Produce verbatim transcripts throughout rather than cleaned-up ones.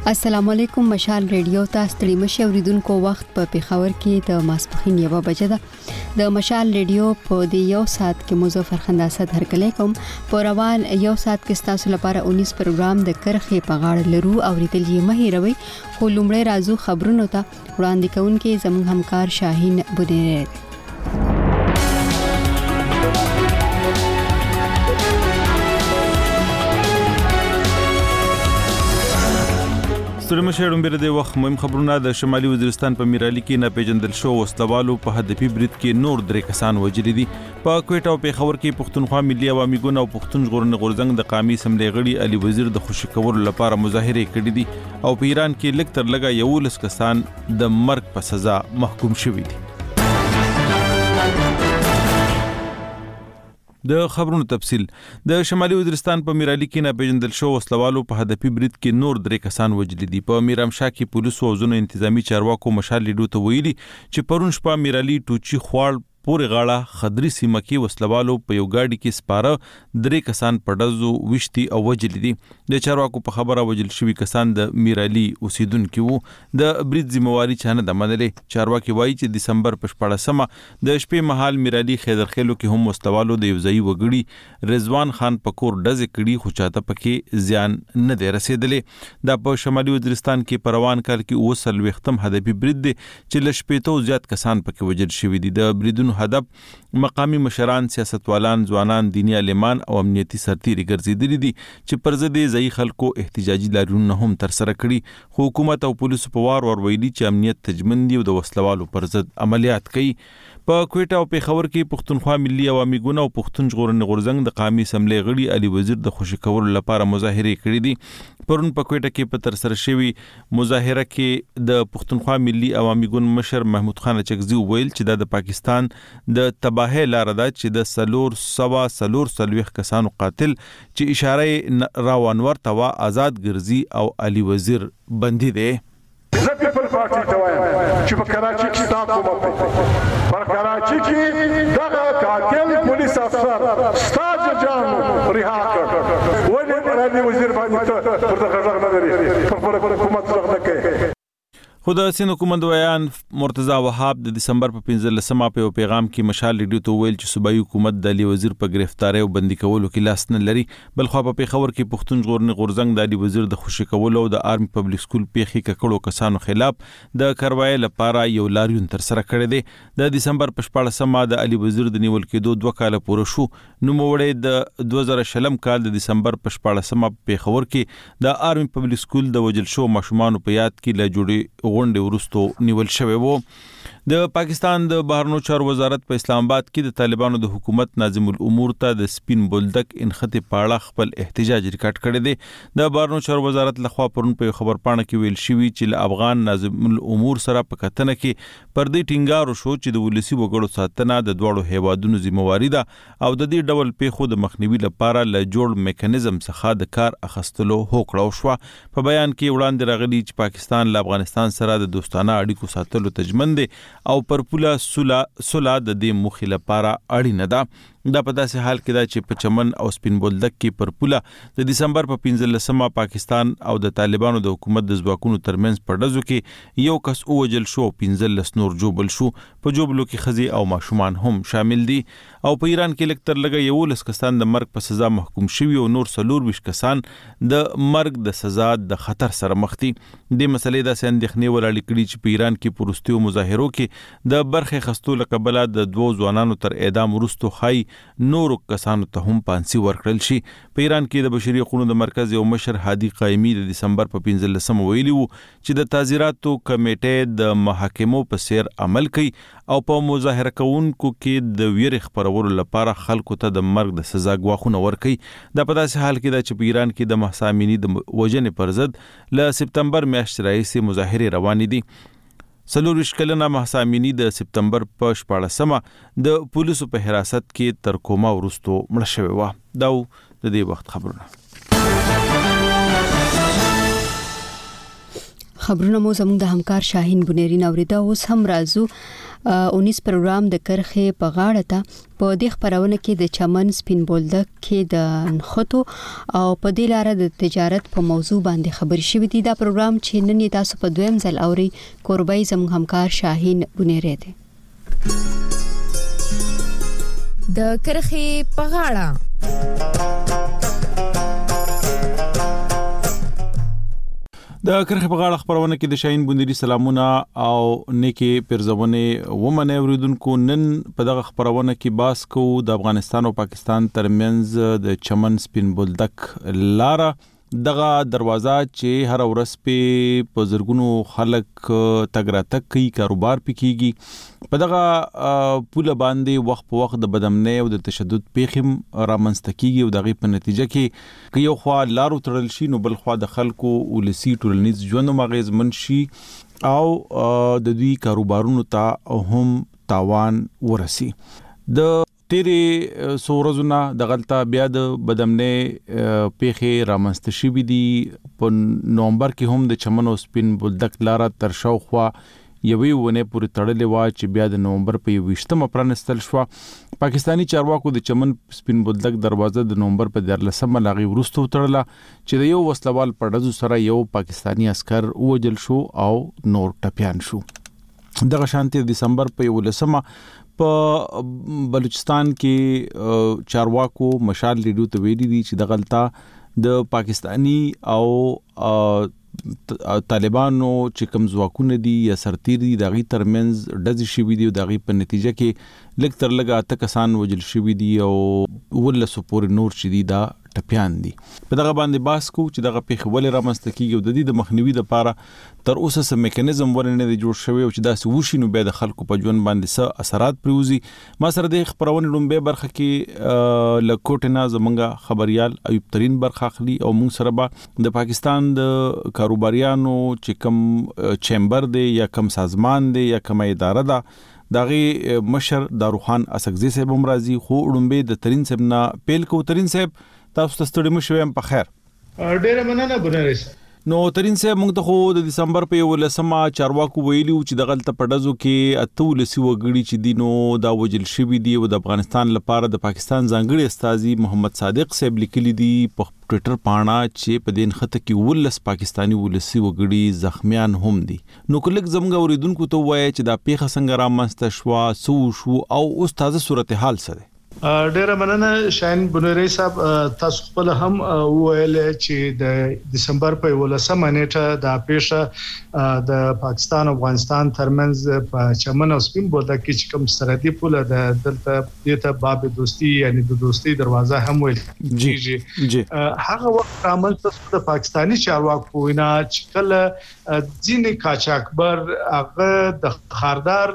السلام علیکم. مشال ریډیو ته ستړي مشه اوریدونکو وخت په پیښور کې د ماسپخین یو بجه ده. د مشال ریډیو په دی یو ساعت کې مظفر خنداسه هرکلی کوم. په روان یو ساعت کې تاسو لپاره انیس پروګرام د کرخې په غاړه لرو او ریتل یې مهیروي خو لومړی راځو خبرونو ته وړاندې کوونکې زموږ همکار شاهین بودیره. ستړي مشه ډومبره د وخت مهم خبرونه. د شمالي وزیرستان په میرالي کې نه پیژندل شو وسلوالو په هدفي برید کې نور درې کسان وژلي دي. په کوټه او پیښور کې پښتونخوا ملي عوامي ګوند او پښتون ژغورنې غورځنګ د قومي اسمبلی غړي علي وزیر د خوشی کولو لپاره مظاهره کړې دي او په ایران کې لږ تر لږه یولس کسان د مرګ په سزا محکوم شوي دي. د خبرونو تفصيل. د شمالي وزیرستان په میرالي کې نه پیژندل شو وسلوالو په هدفي برید کې نور درې کسان وژلي دي. په میرامشاه کې پولیسو او ځینو انتظامی چارواکو مشال لیدو ته ویلي چې پرون شپه میرالي ټوچي خوړ پورې غاړه خضري سیمه کې وسلوالو په یو گاډي کې سپاره درې کسان په ډزو وشتي او وژلي دي. د چارواکو په خبره وژل شوي کسان د میرالي اوسیدونکي وو. د برید ذمہواری چانه د منلې. چارواکي وایي چې دسمبر په شپاړسمه د شپې مهال میرالي خیدرخیلو کې هم وسلوالو د یو ځای وګړي رضوان خان په کور ډزې کړي خو چاته پکې زیان نه دی رسیدلې. دا په شمالي وزیرستان کې په روان کال کې اوس څلوېښتم هدفي برید دی چې له شپېتو زیات کسان پکې وژل شوي دي. د بریدونو هدف مقامی مشران، سیاستوالان، ځوانان، دینی عالمان او امنیتي سرتیري ګرځېدلي دي چې پر ضد ځای خلکو احتجاجي لاریونونه هم تر سره کړي. خو حکومت او پولیسو په وار ور ویلي چې امنیت تجمن دي او د وسلوالو پر ضد عملیات کوي. په کوټه او پیښور کې پښتونخوا ملي عوامي ګوند او پښتون ژغورنې غورځنګ د قومي اسمبلی غړي علي وزیر د خوشی کولو لپاره مظاهره کړې دي. پرون په کوټه کې په تر سره شوی مظاهره کې د پښتونخوا ملي عوامي ګوند مشر محمود خان چکزي ویل چې د پاکستان د تباهي لار ده چې د سلور سوا سلور سلويخ کسانو قاتل چې اشاره راوانور توا آزاد ګرځي او علي وزیر بندي دي. زه پیپل پارټي ته وایم چې په کراچي کې ستا حکومت پر کراچي کې دغه قاتل پولیس افسر ستا ججانو رها کړ. ولې علي وزیر باندې ته پر دغه غږ نه لري پر حکومت غږ نه کوي؟ خو د سیند حکومت ویان مرتضی وهاب د دسمبر په پنځلسمه په پیغام کې مشال ریډیو ته ویل چې صوبایي حکومت د علي وزیر په گرفتاری او بندي کولو کې لاس نه لري. بل خو په پیښور کې پښتون ژغورنې غورځنګ د علي وزیر د خوشی کولو او د آرمي پبلک سکول پیښې ککړو کسانو خلاف د کاروایی لپاره یو لاریون تر سره کړی دی. د دسمبر په شپاړسمه د علي وزیر د نیول کېدو دوه کاله پوره شو. نوموړی د دوه زره شلم کال د دسمبر په شپاړسمه په پیښور کې د آرمي پبلک سکول د وجل شو ماشومان په یاد کې لا جوړي غونډې ورستو نیول شوی وو. د پاکستان د بهرنیو چارو وزارت په اسلام آباد کې د طالبانو د حکومت ناظم الامور ته د سپین بولدک انخته پاړه خپل احتجاج ریکارډ کړی دی. د بهرنیو چارو وزارت لخوا پرون په خبر پاڼه کې ویل شوی چې افغان ناظم الامور سره په کتنه کې پر دې ټینګار شو چې د ولسی وګړو ساتنه د دوړو هیوادونو ذمہواری ده او د دې ډول پیښو د مخنیوي لپاره له جوړ میکانیزم څخه د کار اخستلو هوکړه شو. په بیان کې وړاندې راغلی چې پاکستان له افغانستان سره د دوستانه اړیکو ساتلو تجمن دی او پر پوله سولا سولا د دې مخې لپاره اړینه ده. دا په داسې حال کې ده چې په چمن او سپین بولدک کې پر پوله د دسمبر په پنځلسمه پاکستان او د طالبانو د حکومت د ځواکونو ترمنځ په ډزو کې یو کس وژل شو او پنځلس نور جوبل شو. په جوبلو کې ښځې او ماشومان هم شامل دي. او په ایران کې لږ تر لږه یولس کسان د مرګ په سزا محکوم شوي او نور څلور ویشت کسان د مرګ د سزا د خطر سره مخ دي. د مسلې داسې اندېښنې ولاړې کړي چې په ایران کې په وروستیو مظاهرو کې د برخې خستو له کبله د دوو ځوانانو تر اعدام وروستو ښایي نورو کسانو ته هم پانسي ورکړل شي. په ایران کې د بشري حقوقو د مرکز یو مشر هادي قایمي د دسمبر په پنځلسمه ویلي وو چې د تعزیراتو کمیټې د محاکمو په سیر عمل کوي او په مظاهره کوونکو کې د ویرې خپرولو لپاره خلکو ته د مرګ د سزا غواخونه ورکوي. دا په داسې حال کې ده چې په ایران کې د مهسا امینی د وژنې پر ضد له سپتمبر میاشتې راهیسې مظاهرې روانې دي. څلور ویشت کلنه مهسا امینی د سپتمبر په شپاړسمه د پولیسو په حراست کې تر کومه وروستو مړه شوې وه. دا د دې وخت خبرونه. خبرونه مو زموږ د همکار شاهین بنيري نوریدا اوس هم راځو اونیس پروګرام د کرخې په غاړه ته په دې خبرونه کې د چمن سپین بولدک کې د نخټو او په دې لار د تجارت په موضوع باندې خبري شوې دي. دا پروګرام چې نن تاسو په دویم ځل اوري کوربای زموږ همکار شاهین بنيري دی. د کرخې په غاړه د کرخې په غاړه خبرونه کې د شاهین بنيري سلامونه او نیکی پرزونه ومنه اوریدونکو. نن په دغه خبرونه کې باس کو د افغانستان او پاکستان ترمنځ د چمن سپین بولدک لاره دغه دروازه چې هر ورځ په پزرګونو خلک تګراتک کوي کاروبار پکېږي په دغه پوله باندې وخت په وخت د بدامنۍ او د تشدد پیښم رامنځته کیږي او دغه په نتیجه کې که یو خوا لارو تړل شي نو بل خوا د خلکو ولسی ټولنیز ژوند مغز منشي او د دوی کاروبارونو ته هم تاوان ورسي. د تیرې سورزونه د غلطه بیا د بدامنۍ پیښې رامنځته شوې دي. په نومبر کې هم د چمن او سپین بولدک لاره تر شاوخوا یوې ونه پورې تړلې و چې بیا د نومبر په یوویشتمه پرانستل شو. پاکستانی چارواکو د چمن سپین بولدک دروازه د نومبر په دیارلسمه لاغي ورستو تړله چې د یو وسلوال پردو سره یو پاکستانی عسكر وجل شو او نور ټپيان شو. دغه شانتي د دسمبر په یولسمه په بلوچستان کې چارواکو مشال ریډیو ته ویلي دي چې د غلطه د پاکستانی او طالبانو چې کوم ځواکونه دي یا سرتیر دي دغه ترمنځ ډزې شوې دي او دغه په نتیجه کې لږ تر لږه اته کسان وجل شوي دي او ولسو پورې نور شدي دا ټپيان دي. په دغه باندې باس کو چې دغه پیښه ولې رامنځته کیږي او د دې د مخنیوي لپاره تر اوسه سم میکانیزم ورنه دی جوړ شوی او چې دا سوشي نو به د خلکو په ژوند باندې څه اثرات پروزي. ما سره د خبرونه لومبه برخه کې لکوټنا زمونږه خبريال ایوب ترين برخه اخلي او موږ سره به د پاکستان د کاروباریانو چې کوم چیمبر دی یا کوم سازمان دی یا کوم اداره ده داغي مشر داروخان اسقزي صاحب امراضي خو لومبه د ترين صاحب نه پیل کو. ترين صاحب تاسو ته ستړي مو شوم په خیر. ډېر مننه بنرس. نو ترين صاحب موږ ته خو د دسمبر په یولسمه چارواکو ویلي چې د غلطه پډزو کې اتولسی وګړي چې دینو دا وجل شوی دی او د افغانستان لپاره د پاکستان ځانګړي استاذي محمد صادق صاحب لیکلي دي په ټوئیټر پاڼه چې په دین خطه کې ولس پاکستانی ولسی وګړي زخمیان هم دي. نو کله زموږ اوریدونکو ته وایي چې دا پیښه څنګه رامنځته شو سو شو او اوس تازه صورتحال څه ډېر مننه شاهین بنيري صاحب. تاسو خپل هم ویل چې د دسمبر په ولسمه نیټه د پیښه د پاکستان او افغانستان ترمنځ په چمن او سپین بولدک کې چې کوم سرحدي پوله د دلته دته باب دوستي یعنی د دوستي دروازه هم ویل جی جی هغه وخت رامنځته د پاکستانی چارواکو وینا چې کله ځینې قاچاقبر هغه د خاردار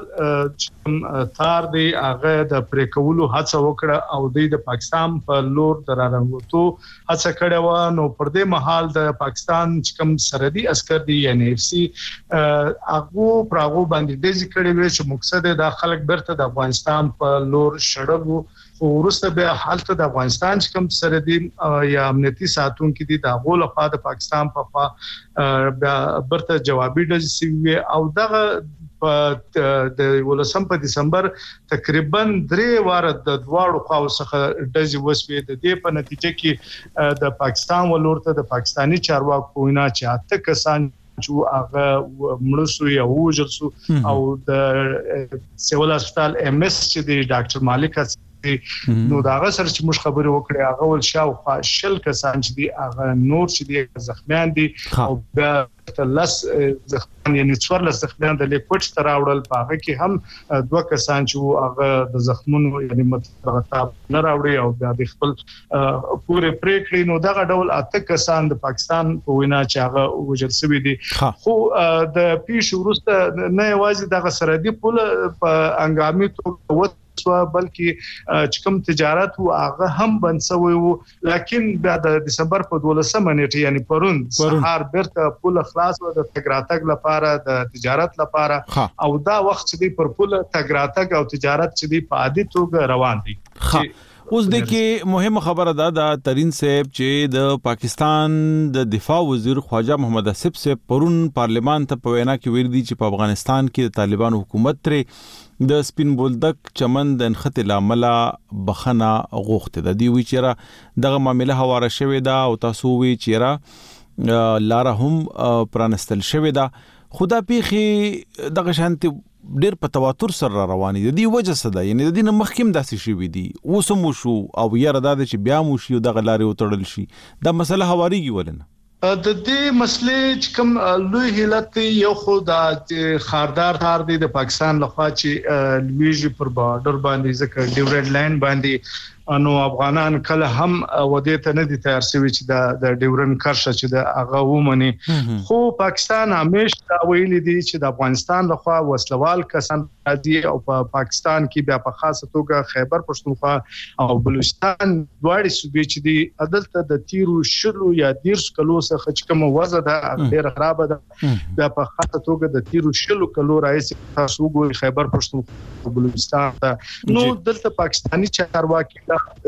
تار دی هغه د پریکولو هڅه وکړه او د پاکستان په لور درارنګوتو هڅه کړې و. نو پر دې مهال د پاکستان چې کوم سرحدي عسكر دي یعنی اف سي هغه پراغو باندې د ذکر وی چې مقصد د خلک برته د افغانستان په لور شړلو او ورسته به حالت د افغانستان چې کوم سرحدي یا امنیتي ساتونکو دي د غول خوا د پاکستان په خوا برته جوابي ډز سی او دغه په د ولسم په دسمبر تقریبا درې واره د دواړو خواو څخه ډزې وسوي. د دې په نتیجه کې د پاکستان ولورته د پاکستانی چارواکو وینا چې اته کسان چې هغه مړسو یا وژل سو او د سیول هسپتال ام اس چې د ډاکټر مالک نو دا هغه سره چې موږ خبرې وکړې هغه ول شاوخوا شل کسان چې دي هغه نور چې دي زخمیان دي او بیا لس زخمیان یعنی څوارلس زخمیان د لیکوټ تر راوړل په هغه کې هم دوه کسان چې هغه د زخمونو یعنی متغطا نه راوړي او بیا د خپل پوره پریکړې نو دغه ډول اته کسان د پاکستان په وینا چې هغه وجل شوی دي. خو د پیښ ورسته نه یوازې دغه سرحدي پوله په انګامي توګه بلکې چې کوم تجارت او هغه هم بند شوی وو لکه بیا د دسمبر په دولسمه نیټه یعنی پرون سهار برته پوله خلاص و د تګراتګ لپاره د تجارت لپاره او دا وخت چې پر پوله تګراتګ او تجارت چې په عادي توګه روان دي. اوس د کې مهمه خبره ده د ترين صاحب چې د پاکستان د دفاع وزیر خواجه محمد اسف صاحب پرون پارلیمان ته په وینا کې ویل دي چې په افغانستان کې د طالبان حکومت ترې د سپین بولدک چمن د انخت العمل بخنه غوښته د دی وی چیرې دغه معاملې حواله شوې ده او تاسو وی چیرې لاره هم پرانستل شوې ده خدا پیخي دغه شانتي ډېر په تواتر سره رواني دي د وجه څه ده یعنی د دې مخکیم داسې شي وي دي اوس مو شو او یاره دا چې بیا مو شي دغه لارې وتړل شي دا مسله هواريږي ولنه د دې مسلې چې کوم لوی هلت یو خو د خاردار تار دی د پاکستان لخوا چې لویږي پر بارډر باندې ځکه ډیورنډ لاین باندې انو افغانان کله هم ودې ته نه دي تیار شوي چې د د ډیورنډ کرښه چې د هغه ومني خو پاکستان همیشه دا ویلي دي چې د افغانستان لخوا وسلوال کسان راځي او په پاکستان کې بیا په خاصه توګه خیبر پښتونخوا او بلوچستان دواړي صوبې چې دي عدالت د تیرو شلو یا دیرش کلو څخه چې کوم وضع ده ډېر خراب ده بیا په خاصه توګه د تیرو شلو کلو راځي تاسو ګورئ خیبر پښتونخوا او بلوچستان ته نو دلته پاکستانی چارواکي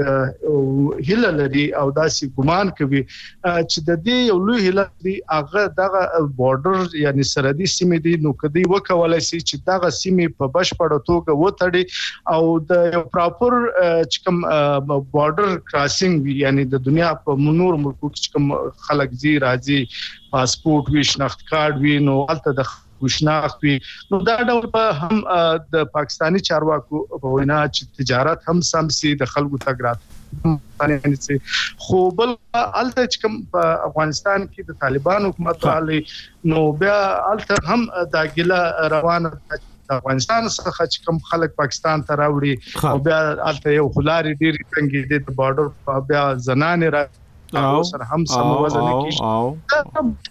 هله لري او داسې ګمان کوي چې د دې یو لوی هله دی هغه دغه بارډر یعنی سرحدي سیمې دي نو کدی وکولای شي چې دغه سیمې په بشپړه توګه وتړي او د یو پراپر چې کوم بارډر کراسینګ یعنی د دنیا په نور ملکو کې کوم خلک زی راځي پاسپورت وی شناخت کارت وی نو الته د شناخت وی نو دا ډول په هم د پاکستانی چارواکو په وینا چې تجارت هم سمسي د خلکو تګرات خو بل الته چې کوم په افغانستان کې د طالبان حکومت علی نو بیا الته هم دا ګله روانه د افغانستان څخه چې کوم خلک پاکستان ته راوړي او بیا الته یو خلاري ډیر څنګه د بارډر بیا زنانه را او سره هم سم وزن کې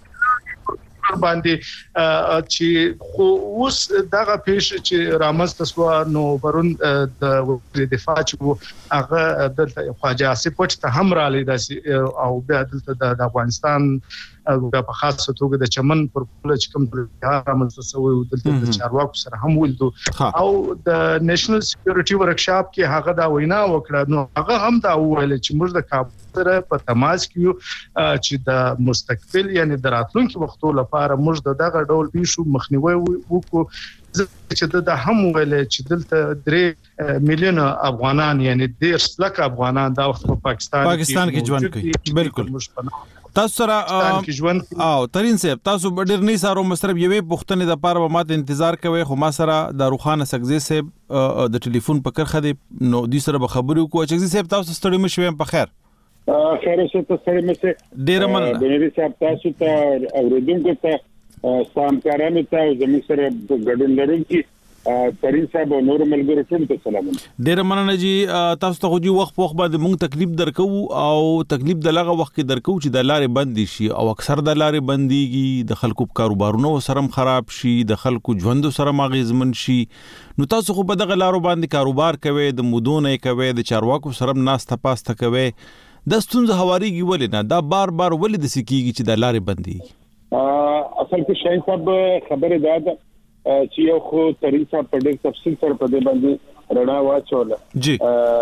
باندې چې خو اوس دغه پیش چې رامز تسوا نو پرون د دفاع چې هغه د خواجه اسف پټ ته هم را لیداسي او بیا د افغانستان په خاصه توګه د چمن پر پوله چې کوم د رامز تسوي دلته د چارواکو سره هم ولدو او د نېشنل سکیورټي ورکشاپ کې هغه دا وینا وکړه نو هغه هم دا ویل چې موږ د کابل سره په تماس کې چې د مستقبل یعنی د راتلونکي وختو لپاره موږ دغه ډول پیښو مخنیوي وکړو چې د هم ویل چې دلته درې میلیون افغانان یعنی ډیر لک افغانان دا وخت په پاکستان پاکستان کې ژوند کوي بالکل تاسو سره او ترين صاحب تاسو ډیر نه سارو مصرف یوې پښتنې د پاره ماته انتظار کوي خو ما سره د روخانه سګزي صاحب د ټلیفون په کرخه دی نو د سره به خبرو کوو چې صاحب تاسو ستړي مشوي په خیر خیر اوسه ته ستړي مشه ډیر مننه د نبی صاحب تاسو ته اوریدونکو ته سامکارانو ته زموږ سره ګډون لرونکي ترين صاحب او نور ملګرو ټول ته سلام ډیر مننه جی تاسو ته خو وخت په وخت باندې مونږ تکلیف درکو او تکلیف د لغه وخت کې درکو چې د لارې بند شي او اکثر د لارې بنديږي د خلکو کاروبارونو سره خراب شي د خلکو ژوند سره ماغزمن شي نو تاسو خو په دغه لارو باندې کاروبار کوي د مودونه کوي د چارواکو سره ناسته پاسته کوي د ستونزې هواريږي ولنه دا بار بار ولې د سکیږي چې د لارې بنديږي اصل کې شاین صاحب خبره ده چې یو خو ترين صاحب په ډېر تفصیل سره په دې باندې رڼا واچوله جی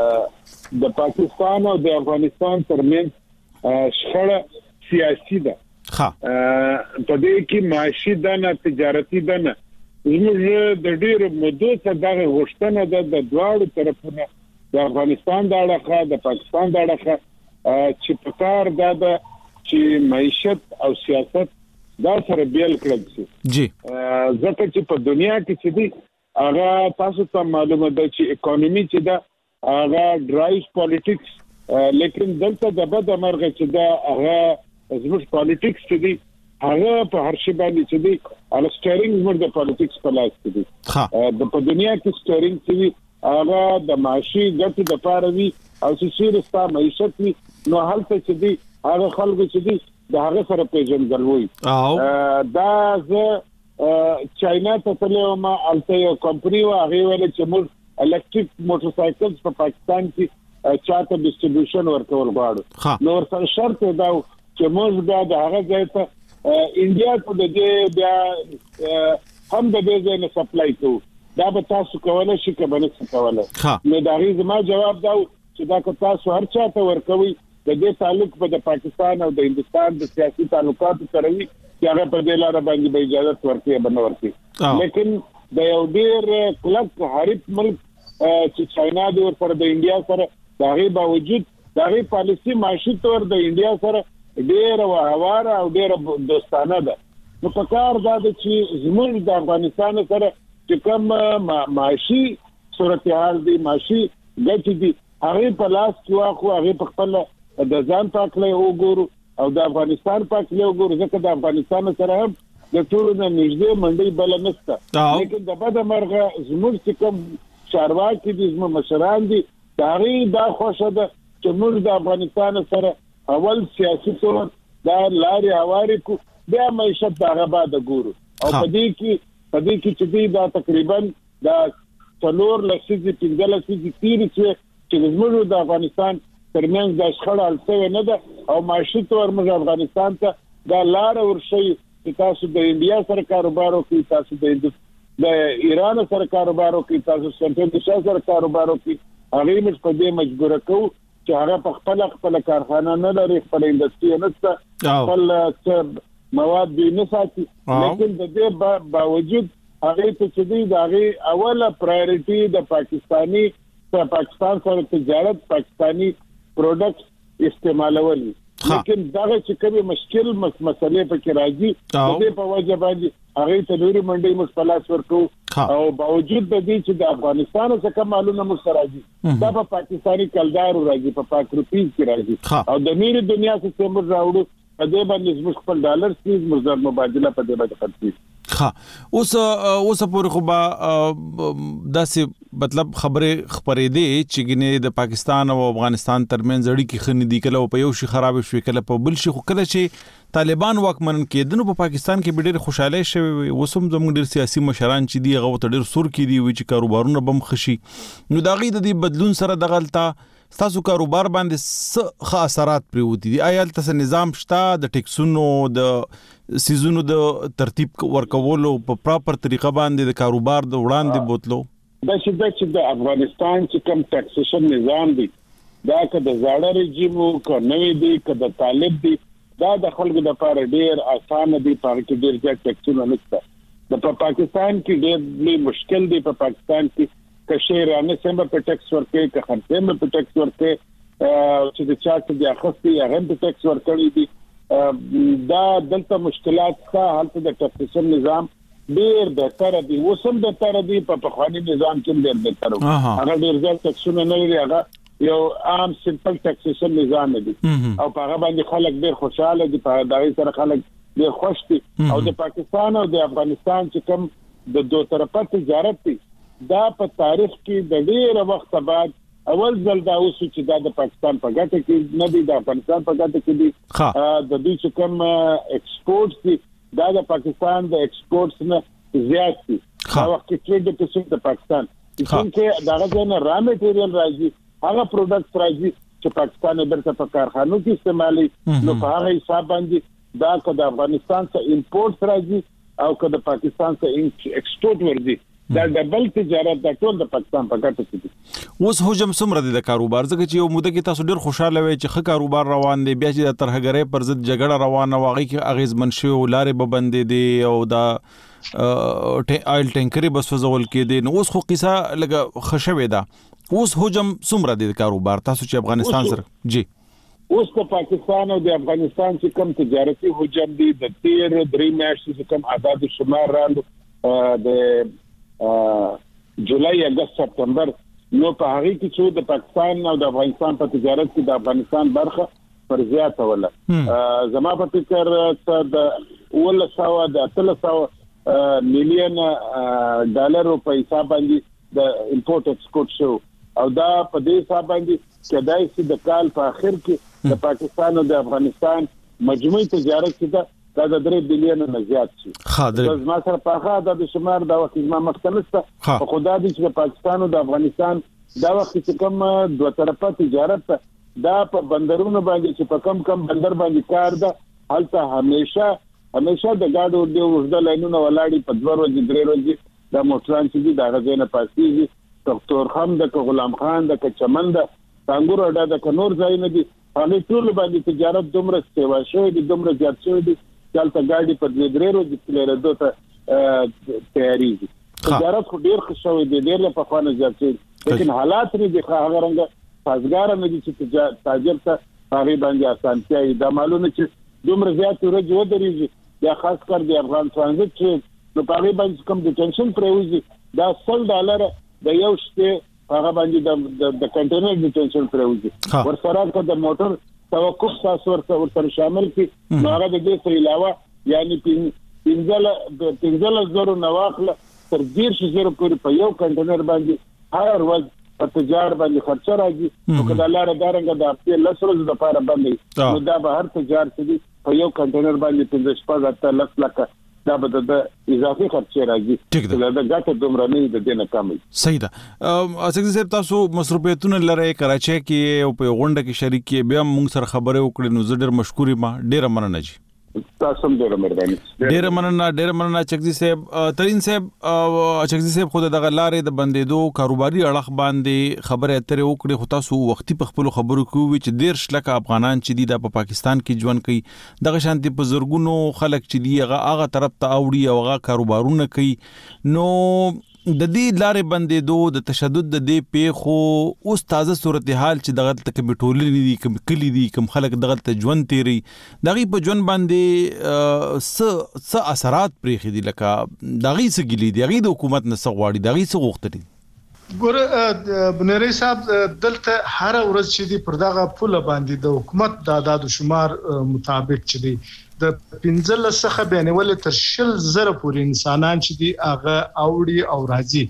د پاکستان او د افغانستان ترمنځ شخړه سیاسي ده ها په دې کې معاشي ده نه تجارتي ده نه زموږ د ډېر مودو څخه دغه غوښتنه ده د دواړو طرفونو د افغانستان د اړخه د پاکستان د اړخه چې په کار ده چې معیشت او سیاست دا سره بیل کړل شي جی ځکه چې په دنیا کې چې دي هغه تاسو ته معلومه ده چې اکانومي چې ده هغه ډرایوز پالیټکس لیکن دلته د بد مرغه چې ده هغه زموږ پالیټکس چې دي هغه په هر شي باندې چې دي هغه سټیرینګ زموږ د پالیټکس په لاس کې دي د په دنیا کې سټیرینګ چې دي هغه د معاشي ګټې د پاره وي او چې سیرستا معیشت وي نو هلته چې دي هغه خلکو چې دي د هغه سره پیژندل وي او دا زه چاینا ته تلو ما الته یو کمپنی و هغه ول چې موږ الکتریک موټر سایکلز په پاکستان کې چاته ډیسټریبیوشن ورکول غواړو نو ورسره شرط دا چې موږ بیا د هغه ځای ته انډیا ته د دې بیا هم د دې ځای نه سپلای کوو دا به تاسو کولای شئ که به نه کولای نو دا غي زما جواب دا چې دا که تاسو هر چا ته ورکوي د دې تعلق په د پاکستان او د هندستان د سیاسي تعلقاتو سره وي چې هغه په دې لار باندې به اجازه ورکړي بنه ورکړي لیکن د یو ډیر کلک حریف ملک چې چاینا د ور د انډیا سره د هغه باوجود د هغه پالیسی معاشي تور د انډیا سره ډیر وهواره او ډیر دوستانه ده نو په کار دا چې زموږ د افغانستان سره چې کوم معاشي صورتحال دی معاشي ګټې دي هغه په لاس کې واخو هغه په خپل د ځان پاکلې وګورو او د افغانستان پاکلې وګورو ځکه د افغانستان سره هم د ټولو نه نږدې منډي بل نشته لیکن د بده مرغه زموږ چې کوم چارواکي دي زموږ مشران دي دا غي دا خوښه ده چې موږ د افغانستان سره اول سیاسي تور دا لاري اواري کو بیا معیشت دا غبا د ګورو او په دې کې په دې کې چې دا تقریبا دا څلور لسیزې پنځه لسیزې تیرې چې زموږ د افغانستان ترمنځ د شخړه الڅه نه ده او معاشي تور موږ افغانستان ته دا لار ورشي چې تاسو د انډیا سره کاروبار وکړئ تاسو د د ایران سره کاروبار وکړئ تاسو سنټرل ایشیا سره کاروبار وکړئ هغه موږ په دې مجبور کوو چې هغه په خپل خپل کارخانه نه لري خپل انډستری نه خپل مواد دی نه ساتي لیکن د دې باوجود هغه ته چې د هغه اوله پرایورټي د پاکستانی د پاکستان سره تجارت پاکستانی پروډکټس استعمالول لیکن دا چې کومه مشکل مسلې پکې راځي د دې په وجه باندې هغه ته نوري منډي مشکلات ورکو او باوجود د دې چې د افغانستان څخه معلومه مستراجي دا په پاکستانی کلدار راځي په پاک روپیز کې راځي او د نوري دنیا څخه موږ راوړو په دې باندې موږ خپل ډالر سیز مزر مبادله په دې باندې خرڅي ها اوس اوس پورې خو با داسې مطلب خبره خبرې دي چې ګنې د پاکستان او افغانستان ترمنځ اړیکې خنې دي کله په یو شي خراب شي کله په بل شي خو کله چې طالبان واکمن کېدنو په پاکستان کې ډېر خوشاله شوی وسوم زموږ ډېر سیاسي مشران چې دی هغه ته ډېر سور کې دی چې کاروبارونه بم خشي نو دا غي د دې بدلون سره د غلطه تاسو کاروبار باندې څه ښه اثرات پریوتی دي آیا تاسو نظام شته د ټیکسونو د سیزونو د ترتیب ورکولو په پراپر طریقه باندې د کاروبار د وړاندې بوتلو دا چې د افغانستان چې کوم ټیکسیشن نظام دی دا که د زاړه رژیم او که نوې دی که د طالب دی دا د خلکو لپاره ډیر اسانه دی په کې ډیر ځکه ټیکسونه نشته د په پاکستان کې ډیر مشکل دی په پاکستان کې کشیرانه سم په ټیکس ورکې که خرڅې په ټیکس ورکې چې د چارت دی اخستي هغه په ټیکس ورکړي دي دا دلته مشکلات ښه حالت د ټیکسیشن نظام ډیر بهتر دی وسم بهتر دی په پخوانی نظام کې ډیر بهتر هغه ډیر ځل ټیکسونه نه لري هغه یو عام سمپل ټیکسیشن نظام دی او په هغه باندې خلک ډیر خوشاله دي په دای سره خلک ډیر خوش دي او د پاکستان او د افغانستان چې کوم د دوه طرفه تجارت دی دا په تاریخ کې د ډیر وخت بعد اول ځل دا اوس چې دا د پاکستان په ګټه کې نه دی د افغانستان په ګټه کې دی د دې چې کوم ایکسپورټس دي دا د پاکستان د ایکسپورټس نه زیات دي دا وخت کې ټریډ پرسنټ د پاکستان چې دا غوښنه را میټیریل راځي هغه پروډکټس راځي چې پاکستان درته په کارخانو کې استعمالي نو په هغه حساب باندې دا که د افغانستان څخه امپورټ راځي او که د پاکستان څخه ایکسپورټ ورځي دا ډبل تجارت د ټول د پاکستان په ګټه کې دي اوس هجوم سمره دي د کاروبار ځکه چې یو موده کې تاسو ډیر خوشاله وي چې ښه کاروبار روان دی بیا چې د ترهګرۍ پر ضد جګړه روانه واغی کې اغیز منشي او لارې به بندې دي او دا آیل ټینکرې بس وزول کې دي نو اوس خو قصه لګه خشوي ده اوس هجوم سمره دي د کاروبار تاسو چې افغانستان سره جی اوس په پاکستان او د افغانستان چې کوم تجارتي هجوم دي د تیر درې میاشتې چې کوم اعداد شمار راغلو د جولای اگست سپتمبر نو په هغه کې چې د پاکستان او د افغانستان په تجارت کې د افغانستان برخه پر زیاته ولا زما په فکر ته د ول ساو د اتل ساو میلیون ډالر په حساب باندې د امپورټ ایکسپورټ شو او دا په دې حساب باندې چې دای چې د کال په اخر کې د پاکستان او د افغانستان مجموعي تجارت کې دا د درې بلین نه زیات شي خاطر ما سره پاخه د شمار دا وخت ما مختلفه په خدا دې چې پاکستان او د افغانستان دا وخت چې کوم دوه طرفه تجارت دا په بندرونو باندې چې په کم کم بندر باندې کار ده هلته همیشه همیشه د گاډو د ورځ لاینونو ولاړی په دوه ورځې درې ورځې د موټران چې دا غزنه پاسيږي ډاکټر خان د غلام خان د چمن د څنګه اډا د کنور ځای نه دي هغه ټول باندې تجارت دومره سیوا شوی دي دومره زیات شوی دي چلته ګاډي پر دې درې ورځې تلره دوته تیاری دي تجارت خو ډیر ښه شوی دی ډیر په خوانه زیات شي لیکن حالات نه دي هغه رنګ فازګار نه دي چې تاجر ته هغه باندې اسانتیا د معلومه چې دومره زیات ورځ ودرېږي یا خاص کر د افغان ترانزیت چې نو په هغه باندې کوم ډیټنشن پروژې دا سل ډالر د یو شته هغه باندې د د کنټینر ډیټنشن پروژې ورسره که د موټر توقف تاسو ورسره شامل کړي نو هغه د دې څخه علاوه یعنی پنځله پنځله زره نواخله تر ډیر زره پورې په یو کنټینر باندې هر ورځ په تجارت باندې خرچه راځي نو کله لاره دارنګ د خپل لسرز د لپاره باندې نو دا به هر تجارت دي په یو کنټینر باندې پنځه شپږ اته لک لک دا به د اضافي خرچه راځي دا د ګټه دومره نه د دې نه کم صحیح ده اسګ صاحب تاسو مصروفیتونه لره کراچي کې او په غونډه کې شریک کې بیا موږ سره خبرې وکړې نو زه ډېر مشکورې ما ډېر مننه جی تاسو هم ډېر مهرباني ډېر مننه ډېر مننه چکزي صاحب ترين صاحب چکزي صاحب خو دغه لارې د بندېدو کاروباري اړخ باندې خبره اترې وکړي خو تاسو وختي په خپل خبرو کې چې ډېر شلک افغانان چې دي د په پاکستان کې ژوند کوي دغه شانتي په زرګونو خلک چې دی هغه هغه طرف ته اوړي او هغه کاروبارونه کوي نو د دې لارې بندېدو د تشدد د دې پیښو اوس تازه صورتحال چې دغه تک ټولنې دي کوم کلی دي کوم خلک دغه ته ژوند تیری دغه په ژوند باندې س س اثرات پرېخي دي لکه دغه څه ګلی دي هغه د حکومت نه سغواړي دغه څه غوښتنې ګوره بنيري صاحب دلته هر ورځ چې دی پر دغه پوله باندې د حکومت د عدد شمار مطابق چې دی د پنځل څخه بینول تر شل زره پورې انسانان چې دی هغه اوړي او راځي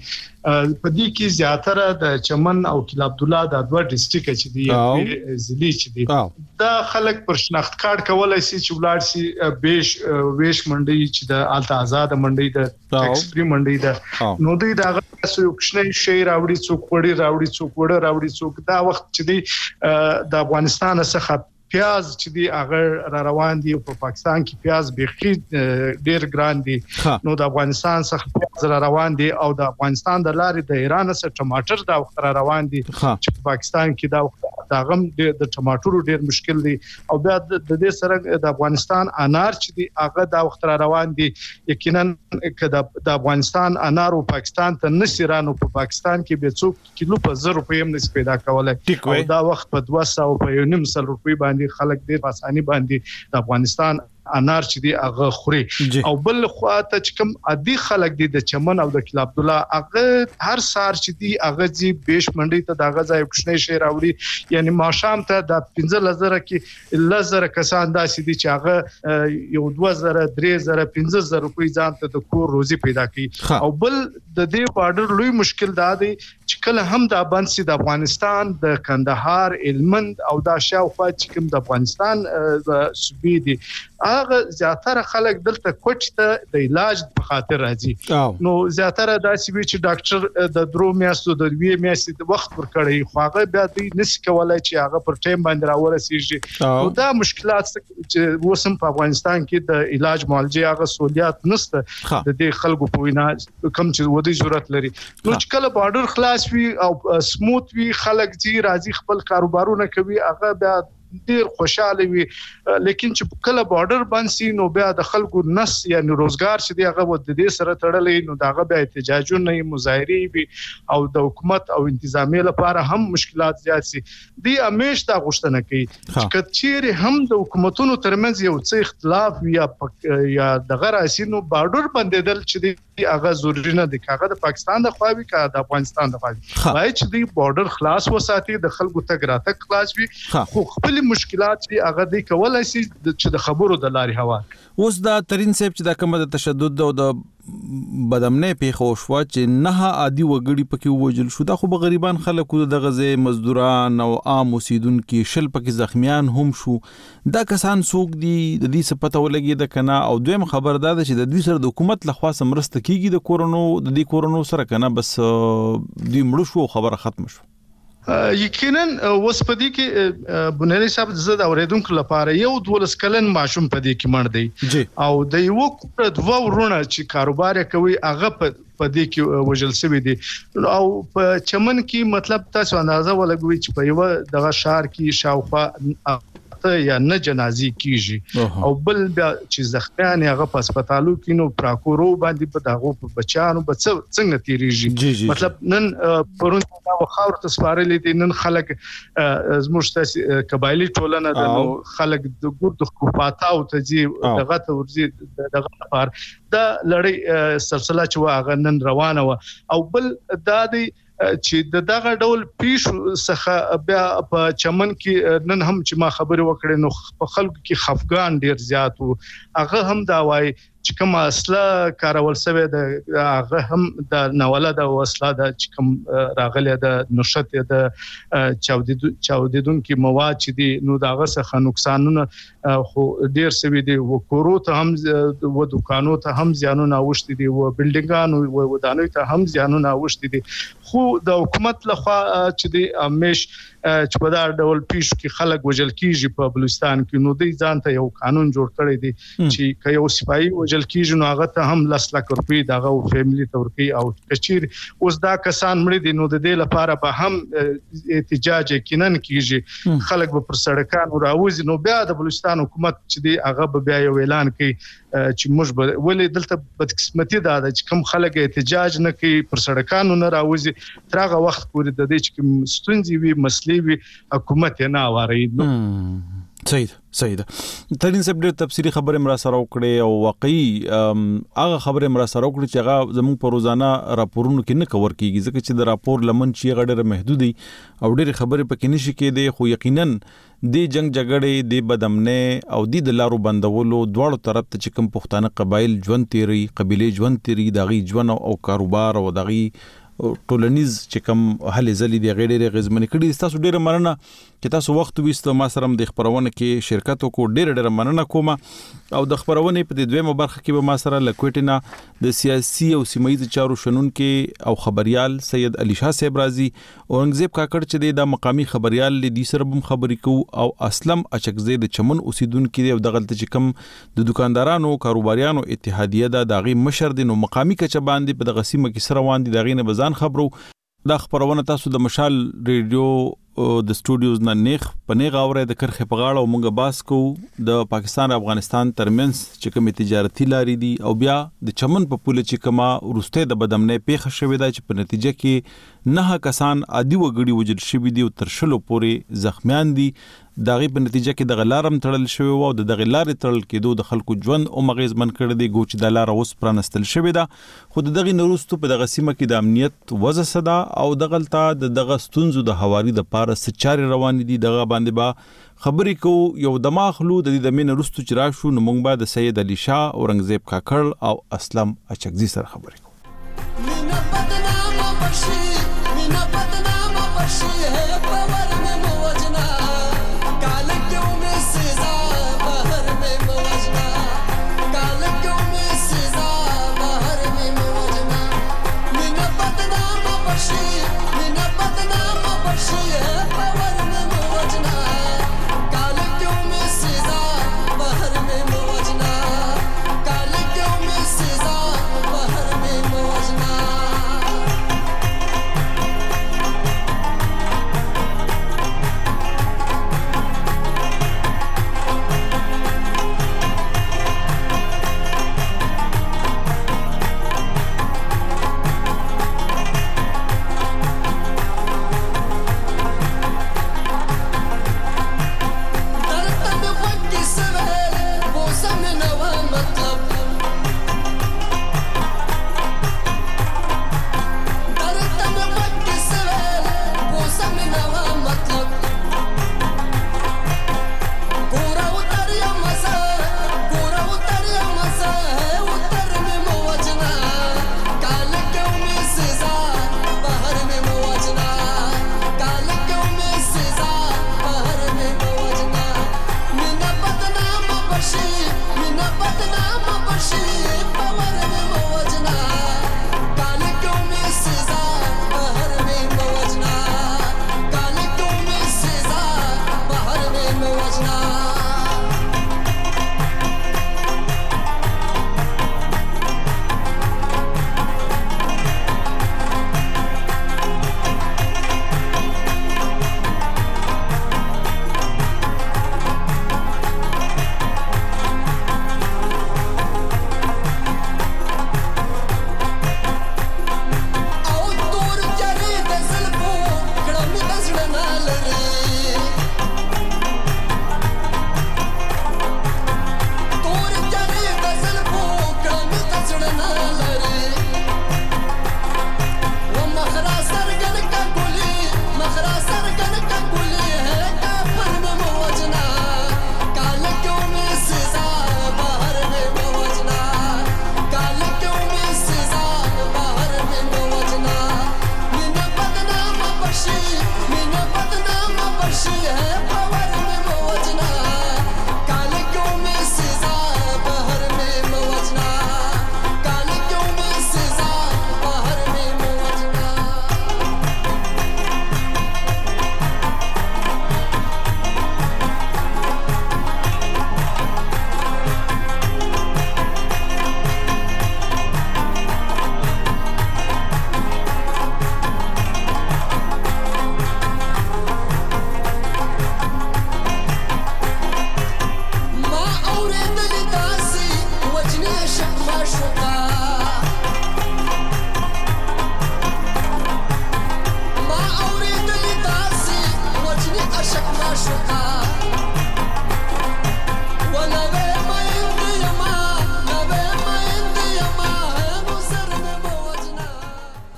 په دې کې زیاتره د چمن او کلا عبد الله د دوه ډیسټریکټ چې دی زلی چې دی دا خلک پر شناخت کارت کولای شي چې ولاړ شي بیش ویش منډي چې د الته آزاد منډي د ټیکس فری منډي د نو دوی دا یو کښنه شی راوړي څوک وړي راوړي څوک وړي راوړي څوک دا وخت چې دی د افغانستان څخه پیاز چې دی هغه را روان دي په پاکستان کې پیاز بيخي ډیر ګران دي نو د افغانستان څخه پیاز را روان دي او د افغانستان د لارې د ایران سره ټماټر دا وخت را روان دي چې په پاکستان کې دا دا غم د ټماټرو ډیر مشکل دي او بیا د دې سره د افغانستان انار چې دی هغه دا وخت را روان دي یقینا کله د افغانستان انار او پاکستان ته نشیرانو په پاکستان کې به څوک کیلو په زر روپۍ هم نس پیدا کولای او دا وخت په دوه سوه په یو نیم سل روپۍ باندې خلک ډیر په اساني باندې د افغانستان انار چې دی هغه خوري او بل خواته چې کوم عادي خلک دي د چمن او د کلا عبد الله هغه هر سار چې دی هغه جی بیش منډي ته دغه ځای کوښنه شي راوړي یعنی ماشام ته د پنځه زره کې لزر کسان داسې دي چې هغه یو دوه زره درې زره پنځه زره روپۍ ځان ته د کور روزي پیدا کوي او بل د دې بارډر لوی مشکل دا دی چې کله هم د بنسي د افغانستان د کندهار هلمند او د شاوخوا چې کوم د افغانستان صوبې دي هغه زیاتره خلک دلته کوټ ته د علاج په خاطر راځي نو زیاتره داسې وی چې ډاکټر د درو میاشتو د دوی میاشتې د وخت ورکړي خو هغه بیا د نس کولای چې هغه پر ټیم باندې راورسیږي نو دا مشکلات چې وسم په افغانستان کې د علاج معالجه هغه سہولیات نشته د دې خلکو په وینا کم چې ودی ضرورت لري نو چې کله بارډر خلاص وي او سموث وي خلک چې راځي خپل کاروبارونه کوي هغه بیا ډیر خوشاله وي لیکن چې کله بارډر بند سي نو بیا د خلکو نس یعنی روزګار چې دی هغه د دې سره تړلې نو داغه بیا احتجاجونه مظاهري وي او د حکومت او انتظامیه لپاره هم مشکلات زیات سي دی همیش دا غوښتنه کوي چې کچېره هم د حکومتونو ترمنځ یو څه اختلاف یا یا دغه راسي نو بارډر بندیدل چې دی هغه ضروري نه دی هغه د پاکستان د خواوي کا د افغانستان د خواوي وای چې دی بارډر خلاص وساتي د خلکو تګ راتګ خلاص وي خو خپل مشکلات چې هغه دی کولای شي چې د خبرو د لارې هوا اوس دا ترين صاحب چې دا کومه د تشدد او د بدامنه پیښو شو چې نه عادي وګړي پکې ووجل شو دا خو به غریبان خلکو د غزه مزدوران او عام اوسیدونکو شل پکې زخمیان هم شو دا کسان څوک دي د دې سپته ولګي د کنا او دویم خبردار چې د دوی سره د حکومت لخوا سمرسته کیږي د کورونو د دې کورونو سره کنا بس دوی مړ شو خبره ختم شو یقینا وسپدي کې بنيري صاحب زړه اوریدونکو لپاره یو دولس کلن ماشوم پدې کې مړ دی او د یو کوپر دوه ورونه چې کاروبار کوي هغه په په دې کې وجل شوی دي او په چمن کې مطلب تاسو اندازه ولګوي چې په یو دغه شهر کې شاوخوا یا نه جنازي کیږي او بل چې زخمیان هغه په هسپتالو کې نو پراکورو باندې په دغه په بچانو په څنګه تیریږي مطلب نن پرون دا خاور ته سپارلې دي نن خلک زموږ تاسو قبایلی ټولنه د خلک د ګور د خپاتاو ته جي دغه ته ورزي دغه لپاره دا لړۍ سلسله چې هغه نن روانه و او بل دا دی چې د دغه ډول پیش څخه بیا په چمن کې نن هم چې ما خبرې وکړې نو په خلکو کې خفګان ډیر زیات وو هغه هم دا وایي چې کوم اصله کارول سوی د هغه هم د نواله د وسله د چې کوم راغلی د نشت د چاودیدو چاودیدونکو مواد چې دي نو داغه څخه نقصانونه خو ډیر سوي دي و کورو ته هم و دکانو ته هم زیانونه اوښتي دي و بلډینګانو و ودانوي ته هم زیانونه اوښتي دي خو د حکومت لخوا چې دي همیش چې په دا ډول پیش کې خلک وجل کیږي په بلوچستان کې نو دوی ځان ته یو قانون جوړ کړی دی چې که یو سپایي وجل کیږي نو هغه ته هم لس لک روپۍ دغه فیملی ته ورکوي او کچیر اوس دا کسان مړي دي نو د دې لپاره به هم احتجاج کینن کیږي خلک به پر سړکانو راوځي نو بیا د بلوچستان حکومت چې دی هغه به بیا یو اعلان کوي چې موږ به ولې دلته بدقسمتي دا ده چې کوم خلک احتجاج نه کوي پر سړکانو نه راوځي تر هغه وخت پورې د دې چې کوم ستونزې وي مسلې وي حکومت نه واري صحیح صحیح ده ترين سب ډېر تفصیلی خبره مرا سره وکړې او واقعي هغه خبره مرا سره وکړې چې هغه زموږ په روزانه راپورونو کې نه کور کیږي ځکه چې د راپور لمن چې غډره محدودي او ډېر خبره پکې نشي کېده خو یقینا د جنگ جګړې د بدامنه او د لارو بندولو دواړو طرف ته چې کوم پښتانه قبایل ژوند تیری قبيله ژوند تیری دغه ژوند او کاروبار او دغه ټولنیز چې کوم هلې زلي دی غېډېره غزمنې کړي تاسو ډېر مننه چې تاسو وخت وېستو ما سره د خبرونه کې شرکت وکړو ډېر ډېر مننه کوم او د خبرونه په دې دویمه برخه کې به ما سره لکوټینا د سیاسي او سیمایي چارو شنن کې او خبريال سید علي شاه صاحب رازي اورنګزیب کاکړ چې د مقامی خبريال لدی سره هم خبرې کو او اسلم اچکزی د چمن اوسیدونکو دی او دغه چې کوم د دکاندارانو کاروباریانو اتحادیه د داغي مشر د نو مقامی کچ باندې په دغه سیمه کې سره روان دي دغه نه بزان خبرو دا خبرونه تاسو د مشال ریډیو د سټوډیوز نه نیخ پنه غاوره د کرخه په غاړه او مونږ باس کو د پاکستان او افغانستان ترمنځ چې کوم تجارتي لاري دي او بیا د چمن په پوله چې کما ورسته د بدامنه پیښه شوې ده چې په نتیجه کې نه کسان عادي وګړي وجل شوې دي او تر شلو پورې زخمیان دي داغي په نتیجه کې د غلارم تړل شوی او د غلارې تړل کېدو د خلکو ژوند او مغیز من کړی دی ګوچ د لار اوس پرانستل شوی دا خو دغه نورستو په دغه سیمه کې د امنیت وضع صدا او دغلطه د دغه ستونزو د حواري د پاره سچاري روان دي دغه باندې با خبرې کو یو دماغلو د دې د مين رستو چې راشو نو مونږ به د سید علي شاه اورنګزیب کاکړ او اسلم اچکزي سره خبرې کو مینا بدنامه بشي مینا بدنامه بشي ہے پاور میں موجنا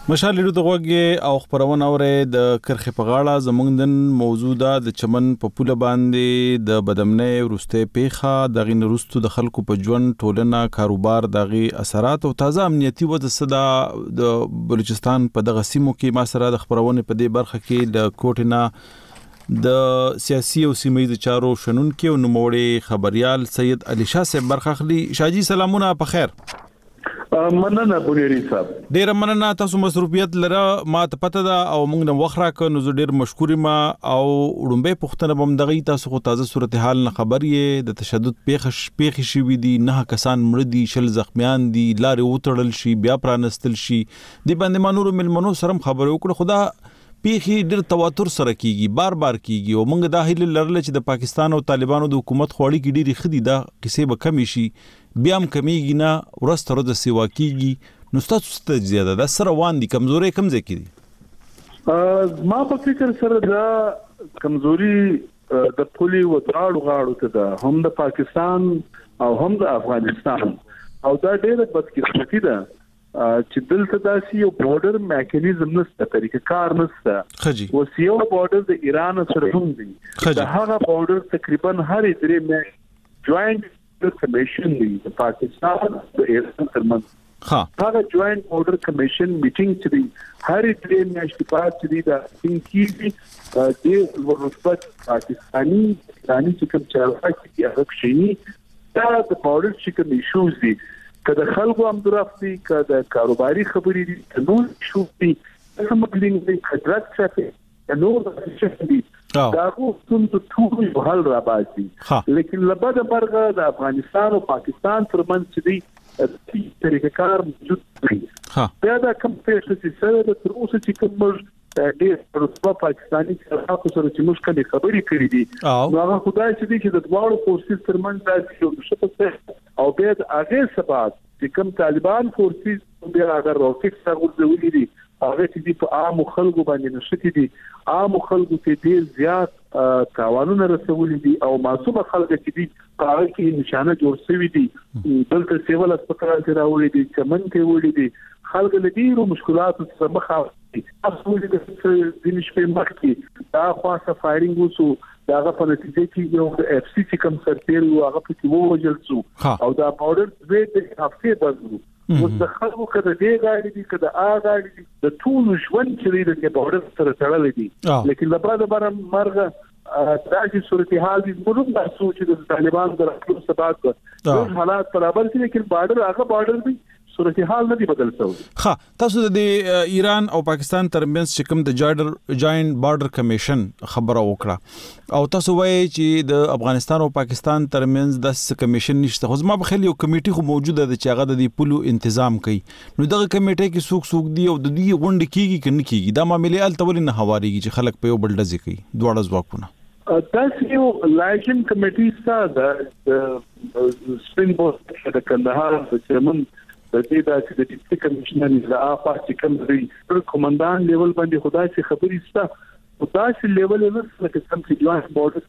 مشال ریډیو د غوږ او خبرونه اورې د کرخې په غاړه زموږ نن موضوع د چمن په پوله باندې د بدمنۍ ورسته پیخه د غین رستو د خلکو په ژوند ټولنه کاروبار دغه اثرات او تازه امنیتي وضع صدا د بلوچستان په دغه سیمو کې ما سره د خبرونه په دې برخه کې د کوټینا د سیاسي او سیمایي چارو شنونکو او نوموړي خبريال سید علي شاه صاحب برخه خلی شاجي سلامونه په خیر مننه بونيري صاحب ډیر مننه تاسو مصروفیت لره ما ته پته ده او موږ نن وخت راک نو زه ډیر مشکور ما او وړومبه پښتنه بم دغه تاسو خو تازه صورتحال نه خبر یې د تشدد پیښ پیښ شوې دي نه کسان مړ دي شل زخمیان دي لارې وټړل شي بیا پرانستل شي دی باندې مانور ملمنو سره خبرو کړ خدا پیښې ډېر تواتر سره کیږي بار بار کیږي او موږ د هیله لرل چې د پاکستان او طالبانو د حکومت خوړی کې ډېری خدي دا کیسې به کمی شي بیا هم کمیږي نه ورستره د سیوا کیږي نو تاسو ست زیاده د سره وان دي کمزوري کم ځای کیږي ما په فکر سره دا کمزوري د پولي وتراړو غاړو ته ده هم د پاکستان او هم د افغانستان او دا ډېر بدقسمتي ده چې دلته داسې یو بورډر میکانیزم نشته طریقه کار نشته خجی وسیو بورډر د ایران سره هم دی دا هغه بورډر تقریبا هر درې مې جوائنټ کمیشن دی د پاکستان او ایران ترمنځ ها هغه جوائنټ بورډر کمیشن میټینګ چې دی هر درې مې اشتراک چې دی دا څنګه کیږي د ورسپت پاکستانی ځاني چې کوم چارواکي کې هغه شي دا د بورډر چې کوم ایشوز دي کله خلکو هم درفتي کله کاروباري خبرې دي نو شو دي سمګلینګ دي کډرک څه نو څه دي دا خو څنګه ټول حل را باسي لیکن لبد برغه د افغانستان او پاکستان ترمنځ چې دي طریقه کار موجود دی بیا دا کوم څه چې سره د تر اوسه چې کوم ډېر رسوا پاکستاني څخه سره چې مشکل خبرې کړې دي نو هغه خدای چې دي چې د دوه فورسز ترمنځ د یو شپه او بیا د هغه سبب چې کوم طالبان فورسز بیا هغه روکټ څنګه ورزولې دي هغه چې په عام خلکو باندې نشتی دي عام خلکو ته ډېر زیات قوانونه رسولې دي او معصوم خلک چې دي هغه کې نشانه جوړ شوی دي دلته سیول اسپیټال ته راوړي دي چمن ته وړي دي خلک له ډیرو مشکلاتو سره مخ دي تاسو د دې شپې مخکې دا خاصه فایرینګ وسو داغه په نتیجه کې یو اف سی چې کوم سرتیر او هغه په ووجل شو او دا بورډر زه د هفته بزرو مستخلو کده دی غاړي دي کده آ غاړي دي د ټول ژوند چې د بورډر سره تړلې دي لیکن لبرا د بار مرغه داسې صورتحال دي موږ د سوچ د طالبان د راټول سبب د حالات برابر دي لیکن بارډر هغه بارډر دي صورتحال نه دی بدل شوی ها تاسو د ایران او پاکستان ترمنځ چې کوم د جاینټ جاینټ بارډر کمیشن خبره وکړه او تاسو وایي چې د افغانستان او پاکستان ترمنځ د کمیشن نشته خو زما په خیال یو کمیټه خو موجوده ده چې هغه د پولو تنظیم کوي نو دغه کمیټه کې څوک څوک دی او د دې غونډه کیږي کنه کیږي دا معاملې ال تول نه حواریږي چې خلک په یو بل ډزې کوي دواړه ځواکونه دا یو لایجن کمیټه ساده د سپین بوس د کندهار د چمن د دې د ډیپټي کمشنر لا افا چې کوم دی کمانډان لیول باندې خدای سي خبرې ستا خدای سي لیول نه څه کوم چې جوان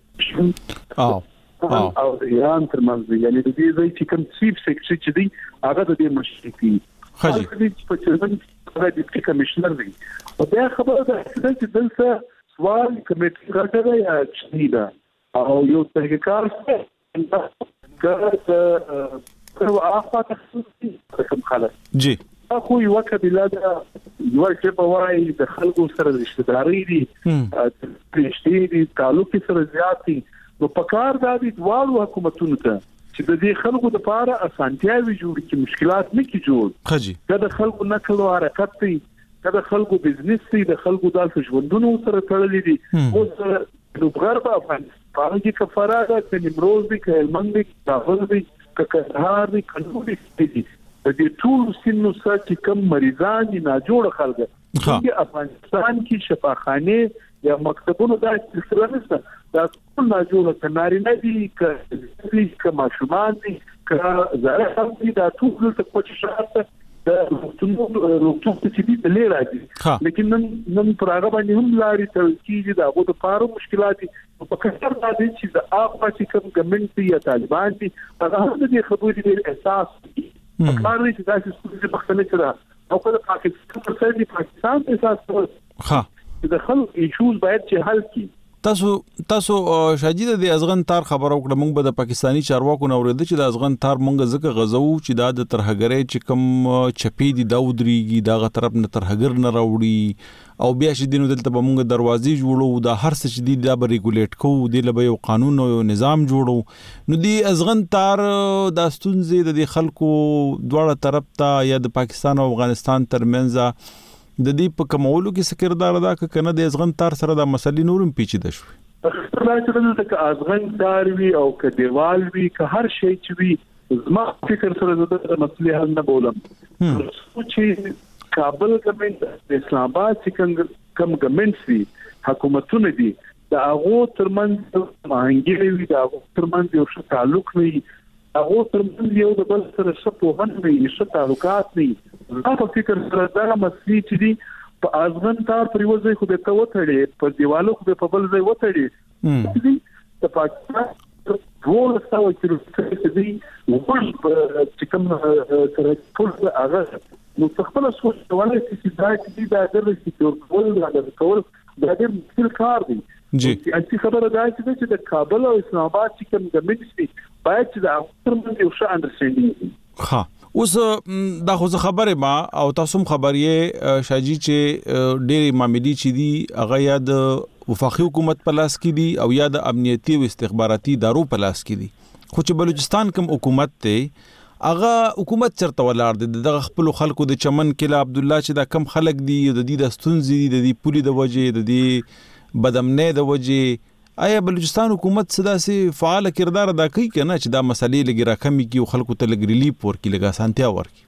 بورډر او او ایران ترمنځ یعنی د دې ځای چې کوم چیف سیکرټری چې دی هغه د دې مشرفي خاصه چې په چمن د ډیپټي کمشنر دی او دا خبره ده چې دلته سوال کمیټه راځي یا چې او یو طریقه کار څه او هغه تخصصي کوم خلک جی خو یو کبیله دا یو چې په وای د خلکو سره رشتہ داري دي پرشتي دي تعلق سره زیاتی نو پکار دا دي دوالو حکومتونو ته چې د دې خلکو د لپاره اسانتیاوي جوړ کړي مشکلات نه کی جوړ خجی دا خلکو نقل او حرکت دي دا خلکو بزنس دي د خلکو د ژوندونو سره تړلې دي او د غرب افغانستان کې کفاره ده چې نیمروز دي کلمند دي کابل دي کندهار دي کندوز دي د دې ټول سینو سره چې کم مریضان دي نه جوړ خلک چې افغانستان کې شفاخانه یا مکتبونو د سلسله نشته دا ټول نه جوړ کناري نه دي ک ماشومان دي ک زړه دي دا ټول څه کوچ شاته د روغتونو روغتون چې دي د لیر راځي لیکن نن نن پراغه باندې هم لاري تل کیږي دا غو د پاره مشکلات په کثر باندې چې د اقا چې کوم ګمنټ یا طالبان دي هغه د دې خبرې د احساس کاري چې تاسو څه په خپل سره او کله پاکستان پر ځای پاکستان ته اساس ها د خلک ایشوز باید چې حل کی. تاسو تاسو شاجید د ازغن تار خبرو کړه موږ به د پاکستانی چارواکو نو ورته چې د ازغن تار موږ زکه غزو چې دا د ترهګرې چې کم چپی دي داودريږي داغه طرف نه ترهګر نه راوړي او بیا چې دینو دلته به موږ دروازې جوړو دا هر څه چې دي دا به ریګولیټ کوو د لبه یو قانون او نظام جوړو نو دی ازغن تار د استونزې د خلکو دواړه طرف ته یا د پاکستان او افغانستان ترمنځ د دې په کومولو کې سکردار ادا کنه د ازغن تار سره د مسلې نورم پیچیده شو. راځي چې ازغن تار وی او ک دیوال وی ک هر شی چې وی زما فکر سره د مسلې حل نه بولم. چې کابل ګورنمنت د اسلام آباد چې کوم ګورنمنت وی حکومتونه دي د هغه ترمنځ مهنګي وی د هغه ترمنځ یو څه تعلق وی هغه ترمنځ یو د بل سره څه په هن وی څه تعلقات وی. دا په فکر سره دا مسلې چې دي په ازغن تار پریوځي خو به ته وټړي په دیوالو خو به په بل ځای وټړي د پاکستان ټول څو چې دي وګور چې کوم سره ټول هغه نو خپل سوچ ولې چې دا چې دا د سکیورټي دا د کول دا د مشکل کار دی. جی چې خبره ده چې د کابل او اسلام آباد چې کوم ګورنمنت باید چې د ترمنځ یو ښه انډرستانډینګ ها اوس دا خو خبره ما او تاسو خبرې شاجي چې ډېری معاملې چې دي هغه یا د وفاقي حکومت په لاس کې دي او یا د امنیتي او استخباراتي ادارو په لاس کې دي خو چې بلوچستان کوم حکومت ته هغه حکومت چرته ولاړ دي د خپل خلکو د چمن کله عبد الله چې دا کم خلک دي د دې د ستونزې د دې پولی د وجې د دې بدامنۍ د وجې آیا بلوچستان حکومت صدا سي فعال کردار ادا کوي کنه چې دا مسلې لګي راکمي کی او خلکو ته لګ ریلیف ورکي لګا سانتیا ورکي.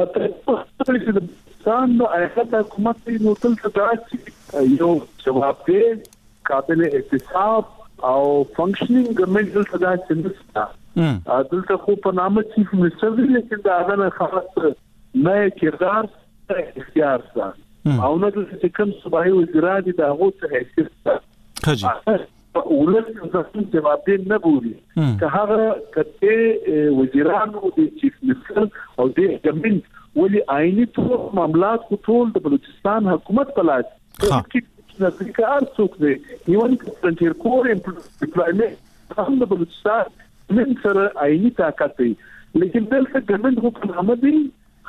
پاکستان د ایالت حکومت نو تل څه یو جواب دی قابل احتساب او فنکشنینګ ګورنمنت څخه دا څنګه دلته خو په نامه چیف منسٹر دی لیکن دا هغه خاص نه کردار اختیار ده او نو چې کوم صوبایي وزیران دي دا هغه څه حیثیت خجی ولر ځکه جواب دې نه بوري که هغه کته وزیرانو د چیف منسٹر او د ګورنمنت ولي آئینی ټول معاملات کو ټول د بلوچستان حکومت په لاس کې د افریقا څوک دی یوان فرنټیر کور امپلایمنت هم د بلوچستان من سره آئینی طاقت دی لیکن دلته ګورنمنت کو په نامه دی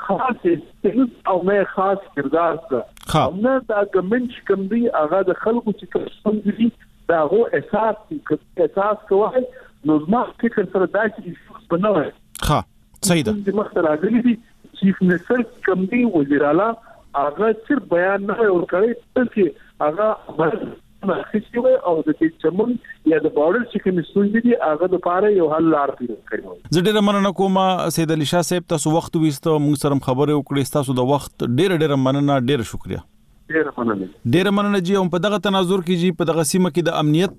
خاص او نه خاص کردار ده او نه دا ګورنمنت کوم دی هغه د خلکو چې کوم دي دا هو اساس اساس کوي نو زما فکر سره دا چې بنوي ها صحیح ده د مختار اغلی دي چیف منسٹر کوم دی وزیر اعلی هغه صرف بیان نه ورکړي چې هغه مخکې وي او د چمن یا د بارډر چې کوم ستونزې دي هغه د پاره یو حل لار پیدا کړي. زه ډېر مننه کوم سید علي شاه صاحب تاسو وخت وېستو موږ سره خبرې وکړې تاسو د وخت ډېر ډېر مننه ډېر شکریا. ډېر مننه ډېر مننه جی او په دغه تناظر کې جی په دغه سیمه کې د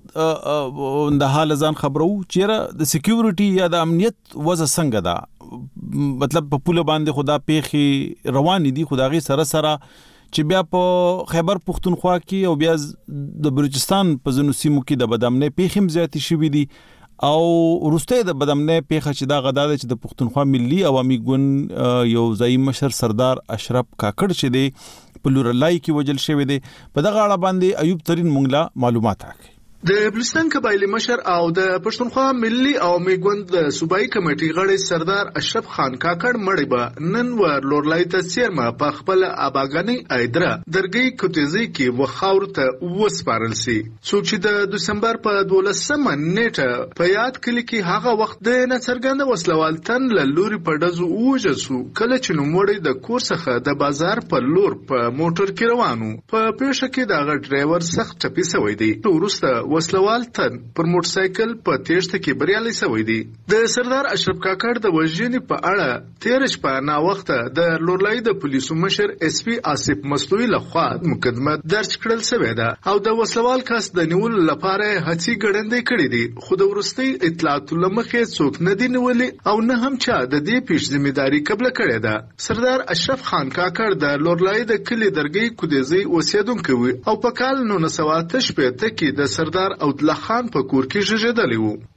امنیت د حال ځان خبرو چیرې د سکیورټي یا د امنیت وضع څنګه ده مطلب په پوله باندې خدا پیخي روان دي خدایي سره سره چې بیا په خیبر پختونخوا کې او بیا د بلوچستان په ځینو سیمو کې د بدامنۍ پیخم زیات شوي دي او ورسته د بدامنۍ پیخه چې دا غدا چې د پختونخوا ملي عوامي ګوند یو ځای مشر سردار اشرف کاکړ چې دی په لورلای کې وجل شوی دی په دغه اړه باندې ایوب ترين مونږه معلومات راکړي. د بلوچستان قبایلی مشر او د پښتونخوا ملي او میګوند د صوبایي کمیټې غړي سردار اشرف خان کاکړ مړی به نن ور لورلای ته سیرمه په خپل اباګانی ایدره درګي کوتیزي کې وخاور ته وسپارل سي څوک چې د دسمبر په دولسمه نیټه په یاد کلی کې هغه وخت د نڅرګند وسلوال تن له لوري په دزو اوجسو کله چې نوموړی د کور څخه د بازار په لور په موټر کې روانو په پیښه کې دغه ډرایور سخت ټپي شوی دی ورسته وسلوال تن پر موټر سایکل په تیښته کې بریالي شوی دی. د سردار اشرف کاکړ د وژنې په اړه تیر شپه نا وخته د لورلای د پولیسو مشر اس پی آصف مستوی لخوا مقدمه درج کړل شوې ده او د وسلوال کس د نیول لپاره هڅې ګړندې کړې دي خو د ورستي اطلاعات لمخې څوک نه دی نیولې او نه هم چا د دې پیش ذمہداري قبل کړې ده. سردار اشرف خان کاکړ د لورلای د کلی درګي کودېزي اوسیدونکو او په کال نولس سوه اته شپېته کې د سردار عبدالله خان په کور کې ژوندلی وو.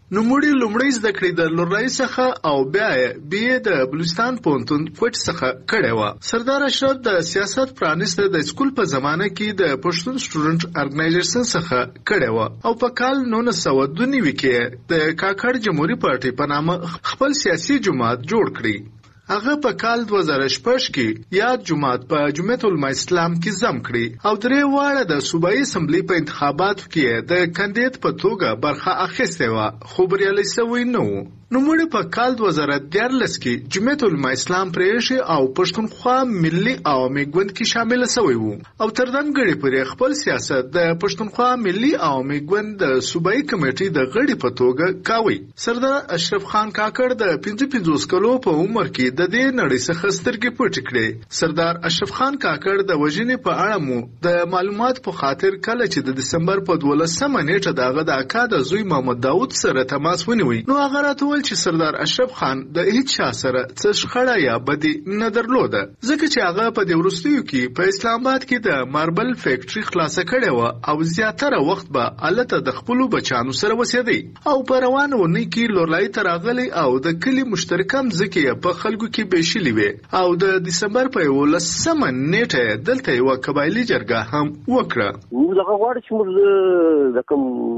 نو موږ لومړی زده کړې د لورای څخه او بیا بي د بلوچستان پونتون کوټ څخه کړې و. سردار اشرف د سیاست پرانیسته د سکول په زمانه کې د پښتون سټوډنټ ارګنایزیشن څخه کړې و او په کال نولس سوه دوه نوي کې د کاکړ جمهوریت پارټي په نامه خپل سیاسي جماعت جوړ کړی. هغه په کال دوه زره شپږ کې یاد جماعت په جمعیت العلماء اسلام کې ضم کړی او درې واړه د صوبایي اسمبلی په انتخاباتو کې د کاندید په توګه برخه اخیستې و خو بریالي شوی نه و. نو موږ په کال دوه زره دیارلس کې جمعیت العلماء اسلام پرېښی او پښتونخوا ملي عوامي ګوند کې شامل شوی وو او تر دمګړي پرې خپل سیاست د پښتونخوا ملي عوامي ګوند د صوبایي کمیټې د غړي په توګه کاوه. سردار اشرف خان کاکړ د پنځه پنځوس کلو په عمر کې د دې نړۍ څخه سترګې پټې کړې. سردار اشرف خان کاکړ د وژنې په اړه مو د معلومات په خاطر کله چې د دسمبر په دولسمه نیټه دغه د اکا د زوی محمد داوود سره تماس ونیوي نو هغه راته چې سردار اشرف خان د هیڅ چا سره څه شخړه یا بدی نه درلوده ځکه چې هغه په دې وروستیو کې په اسلام آباد کې د ماربل فیکټري خلاصه کړې و او زیاتره وخت به الته د خپل بچانو سره وسیدي او په روانه ونی کې لورلای تراغلی او د کلی مشترکم ځکه په خلکو کې بشلی وي او د دسمبر په ولسمه نیټه دلته یو قبایلی جرګه هم وکړه. زه غواړم چې موږ د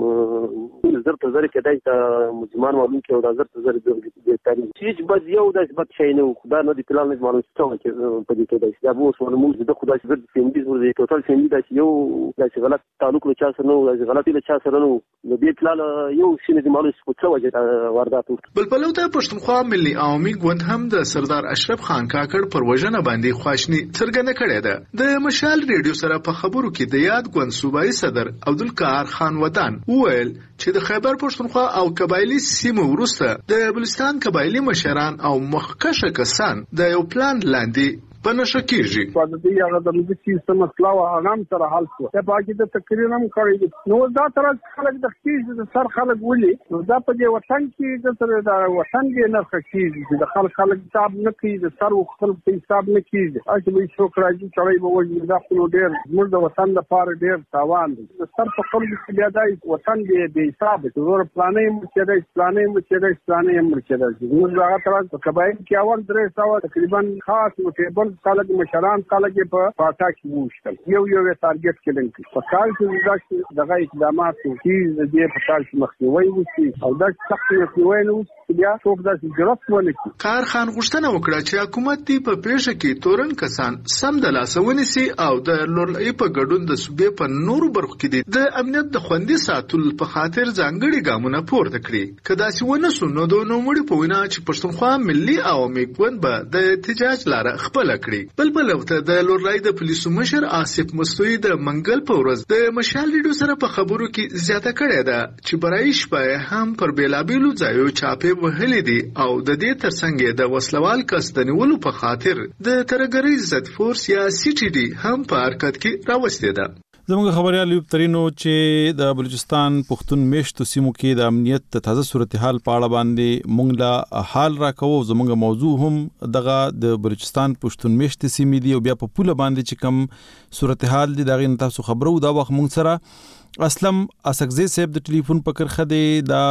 کوم زرت زری کېدای ته مجمان معلوم کې او د زرت زری د تاریخ چې بس یو د ثبت شي نه خدای نه دی پلان نه معلوم څه چې په دې کې د دا بوس ونه موږ د خدای زرت فیملی زره ټوټل فیملی د یو د غلط تعلق له چا سره نه د غلطي له چا سره نه د دې پلان یو شنه دی معلوم څه وجه واردات. بل بل ته پښتونخوا ملي عوامي ګوند هم د سردار اشرف خان کاکړ پر وژنه باندې خواشني څرګنده کړې ده. د مشال ریډیو سره په خبرو کې د یاد ګوند صوبایي صدر عبدالقهار خان وطن وویل چې د خیبر پښتونخوا او قبایلی سیمو وروسته د بلوچستان قبایلی مشران او مخکشه کسان د یو پلان لاندې په نشه کېږي. په دې هغه د موږ چې مسله او هغه سره حل شو په پاکي د تقریر هم کړی نو دا تر خلک د خېج د سر خلک ولي نو دا په دې وطن کې د تر د وطن کې نه خېږي د خلک خلک حساب نه کوي د سر خپل په حساب نه کیږي اته به شو کراږي چړې به وځي دا خپل ډېر موږ د وطن لپاره ډېر تاوان دي د سر په خپل کې بیا دای وطن دې به حساب ته ور پلانې مو چې دای پلانې مو چې دای پلانې مو چې دای موږ هغه تر په قبایل کې اول درې سو تقریبا خاص او ټیبل خلک مشران خلک په پاتا کې وشتل یو یو ټارګټ کړل په کال کې دغه اقدامات چې د دې په کال کې مخنیوي وشي او دا سخت مخنیوي نه بیا څوک داسې جرأت ونه کړي. کار خان غوښتنه وکړه چې حکومت دی په پیښه کې تورن کسان سم د لاسونی سي او د لورلای په ګډون د صوبې په نورو برخو کې دي د امنیت د خوندي ساتل په خاطر ځانګړي ګامونه پورته کړي. کدا چې ونه سونو د نوموړي په وینا چې پښتونخوا ملي عوامي ګوند به د احتجاج لاره خپل کړي. بل بل وخت د لورلای د پولیسو مشر آصف مستوی د منګل په ورځ د مشال ریډیو سره په خبرو کې زیاته کړې ده چې برای شپه هم پر بیلابیلو ځایو چاپې وهلې دي او د دې ترڅنګ د وسلوال کس د نیولو په خاطر د ترګری ضد فورس یا سی ټي ډي هم په حرکت کې راوستي ده. زموږ خبريال یو ترینو چې د بلوچستان پښتون میشتو سیمو کې د امنیت د تازه صورتحال په اړه باندې مونږ لا حال راکوو. زموږ موضوع هم دغه د بلوچستان پښتون میشتو سیمې دی او بیا په پوله باندې چې کم صورتحال دی دغه تاسو خبرو دا وخت مونږ سره اسلم اسکزی صاحب د ټلیفون په کرخه دی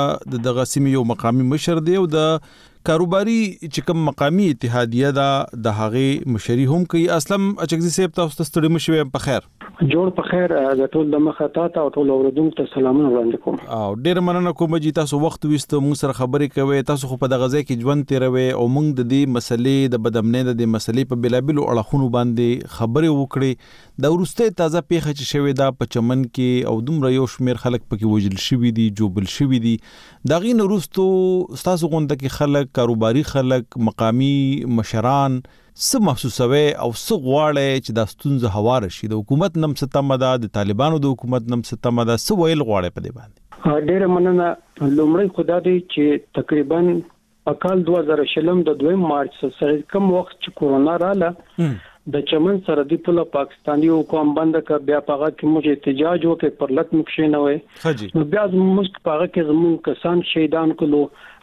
د دغه سیمې یو مقامی مشر دی او د کاروباري چې کوم مقامی اتحادیه دا د هغه مشري هم کوي. اسلم اسکزی صاحب تاسو ته ستړي مشوي په خیر جوړ په خیر د ټول د مخه تا او ټول اوردونکو ته سلامونه وړاندې کوم. او ډیر مننه کوم چې تاسو وخت وستو موږ سره خبرې کوي. تاسو خو په دغه ځای کې ژوند تیروي او موږ د دې مسلې د بدامنۍ د دې مسلې په بلابلو اړخونو باندې خبرې وکړي. د ورسته تازه پیښه چې شوې ده په چمن کې او دومره یو شمیر خلک پکې وژل شوي دي جوبل شوي دي دا غي نورستو تاسو غونډه کې خلک کاروباري خلک مقامی مشران څه محسوسوي او څه غواړي چې د ستونزې هوار شي د حکومت نم ستمدا د طالبانو د حکومت نم ستمدا څه ویل غواړي په دې باندې؟ ډېر مننه. لومړی خدای دې چې تقریبا اکال دوه زره شلم د دویم مارچ سره کوم وخت چې کورونا رااله د چمن سرحدي پوله پاکستاني حکومت بند ک بیا پاغه کې موږ احتجاج وکړ پر لټ مخشینه وای نو بیا موږ پاغه کې زمون کسان شهیدان کولو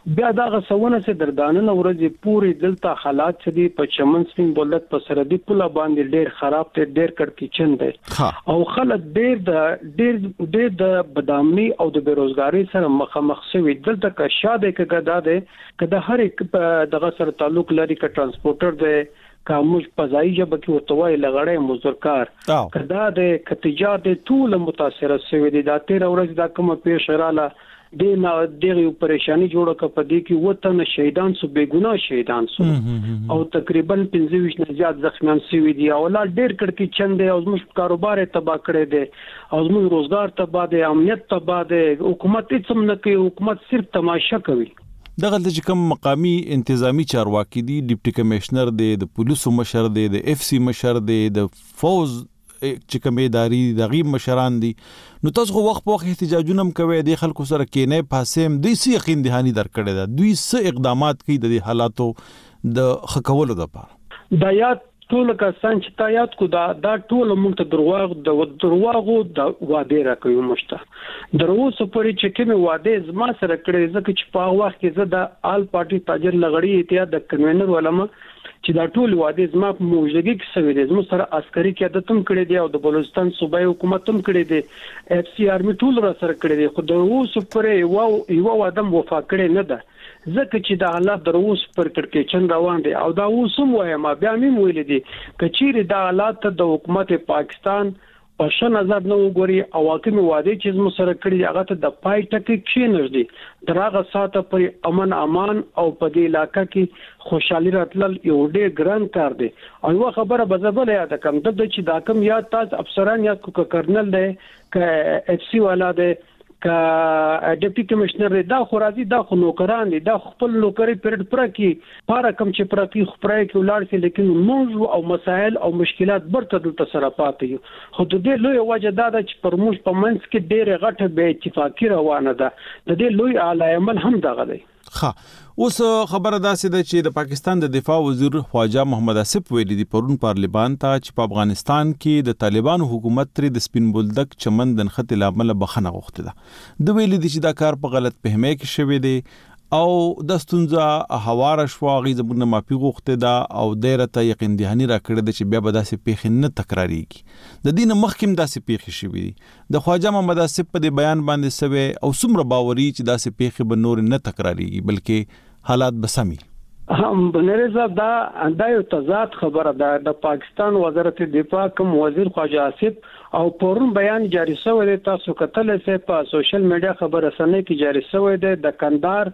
بیا دا غسونه سي دردانه ورځې پوری دلته حالات چې دی په چمن سپین بولدک په سرحدي پله باندې ډېر خراب دي ډېر کړکېچن دي او خلک ډېر د ډېر ډېر د بدامني او د بیروزګاری سره مخامخ شوي دلته که شاده کې دا ده کله هر یک دغه سره تعلق لري ک ترانسپورټر دی کومج پزای جب کې وتوای لغړې مزدورکار کدا د کتجار د ټول متاثر شوی دي دا تیر ورځ دا کومه پیښه رااله د نه دغه پریشانی جوړه کپدې کې وطن شهیدان سو بیګناه شهیدان سو او تقریبا پنځه ویشت نه زیات زخمیان شوي دي او لا ډېر کړکې چند او زموږ کاروبار تباہ کړی دی او زموږ روزګار تباہ دی امنیت تباہ دی حکومت هیڅ نه کوي حکومت صرف تماشا کوي دغه چې کوم مقامی انتظامی چارواکي دي ډیپټي کمشنر دی د پولیسو مشر دی د اف سی مشر دی د فوز چې کوم اداري دغه مشران دي نو تاسو وخت په وخت احتجاجونه کوي د خلکو سره کېنه پاسم دوی سي یقین دهاني درکړي دا دوی څه اقدامات کوي د حالاتو د خکولو لپاره دا یاد ټول کسان چې تا یاد کو دا دا ټول موږ ته درواغ د درواغو د واده راکوي مشته درو سپوري چې کوم واده زما سره کړی ځکه چې په وخت کې زه د آل پارټي تاجر لغړی اتحاد د کنوینر ولما چې دا ټول واده زما په موجودګي کې سوي دي زموږ سره عسکري قیادت هم کړی دی او د بلوچستان صوبایي حکومت هم کړی دی اف سی آرمي ټول را سره کړی دی خو د اوس پر یو یو ادم وفا کړی نه ده ځکه چې دا حالات د اوس پر کړکېچن روان دي او دا اوس هم وایم بیا مې ویل دي کچېری دا حالات د حکومت پاکستان په ش نظر نه وګوري او واقعي واده چې زموږ سره کړی هغه ته د پای ټکی کې نږدې دراغه ساته پر امن امان او په دې علاقې کې خوشحالي راتلل یو ډېر ګران کار دی او یو خبره بزبل یاد کوم د چې دا کوم یاد تاسو افسران یا کو کرنل دی ک اف سی والا دی ک ډیپټي کمشنر دا خو راځي دا خو نوکران دي دا خپل نوکری پرد پر کې پاره کم چې پر کې خبره کې ولار شي لیکن موضوع او مسائل او مشکلات برته د تصرفات یو خو د دې لوی وجه دا چې پر موږ په منځ کې ډېر غټه به اتفاقی روانه ده د دې لوی اعلی عمل هم دغه دی ها اوس خبره داسې ده چې د پاکستان د دفاع وزیر خواجه محمد اسف ویلي دی پرون پارلیمان ته چې په افغانستان کې د طالبانو حکومت تر د سپین بولدک چمن د نخت لامل بخنه غوښته ده د ویلي دي چې دا کار په غلط فهمۍ کې شوی دی او د ستونزه هواره شو غي زمونه مافي غوښته ده او دایره یقین دهاني را کړی د چې بیا به داسې پیښ نه تکراریږي د دین مخکیم داسې پیښ شوی دی د خواجه محمد اسف په بیان باندې سوي او څومره باوري چې داسې پیښ به نور نه تکراریږي بلکې حالات بسمي هم بنرزه دا د یو تضاد خبره ده د پاکستان وزارت دفاع کوم وزیر خواجه اسف او پرون بیان جاری شوی دی تاسو کتل سه په سوشل میډیا خبره سنې کې جاری شوی دی د کندهار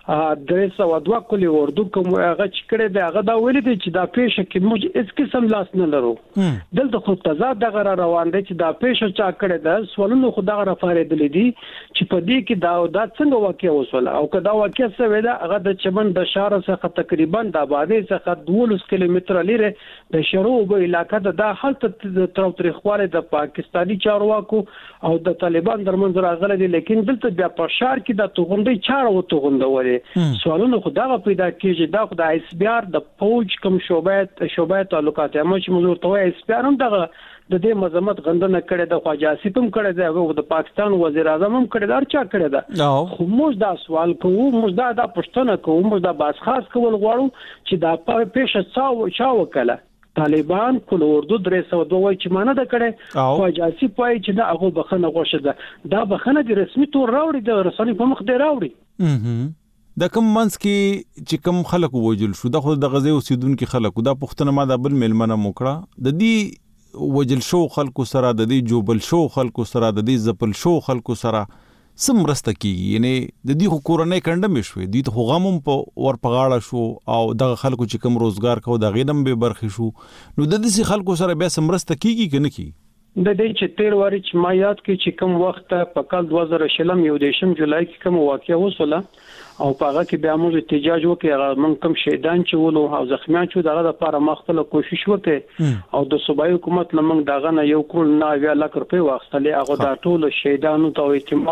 درې سوه دوه کلی اردو کوم هغه چې کړی دی هغه دا ویلي دی چې دا پیښه کې موږ هیڅ قسم لاس نه لرو دلته خو تضاد دغه روان دی چې دا پیښه چا کړی ده سوالونه خو دغه رافارېدلې دي چې په دې کې دا دا څنګه واقع وسوله او که دا واقع شوی ده هغه د چمن د شهر څخه تقریبا د آبادۍ څخه دولس کیلومتره لري د شروع علاقې د حالت د تاریخوالي د پاکستاني چارواکو او د طالبان درمنځ راغلي دي لیکن دلته بیا په شهر کې د توغندې چاړه و توغندوري سوالونه خدای پیدا کیږي دا خدای اس بي ار د فوج کوم شوبه شوبه تعلقات هم چې موږ ته وایي اس بي ار هم دغه د دې مذمت غندنه کړي د خواجه اسف هم کړي د د پاکستان وزیر اعظم هم کړي دا چا کړي دا خو موږ دا سوال کوو موږ دا د پښتنه کوو موږ دا باس خاص کول غواړو چې دا پیښه څاو چا وکړه طالبان کول اردو درې سوه دوه چې مانه د کړي خواجه اسف پای چې دا هغه بخنه غوښه ده دا بخنه د رسمي تور راوړي د رسنۍ په مخ دی راوړي د کوم منځ کې چې کوم خلک وجل شو د خود د غزي اوسیدونکو خلکو دا پښتنه ما د بل ملمنه موکړه د دې وجل شو خلکو سره د دې جوبل شو خلکو سره د دې زپل شو خلکو سره سم رسته کیږي یعنی د دې کورنۍ کندم شوې د دې غمم په ور پغاړه شو او د خلکو چې کوم روزګار کو د غینم به برخې شو نو د دې خلکو سره بیا سم رسته کیږي کنه کی د دې چې تیر واری چې ما یاد کې چې کوم وخت په کال دوه زره شلم یو دیشم جولای کې کوم واقعیا وسوله او په هغه کې بیا موږ احتجاج وکړ هغه من کوم شهیدان چې ولو او زخمیان چې دغه لپاره مخته کوشش وکړ او د صوبایي حکومت لمنګ دغه نه یو کول نه ویل لک روپې واخلې هغه د ټول شهیدانو ته اعتماد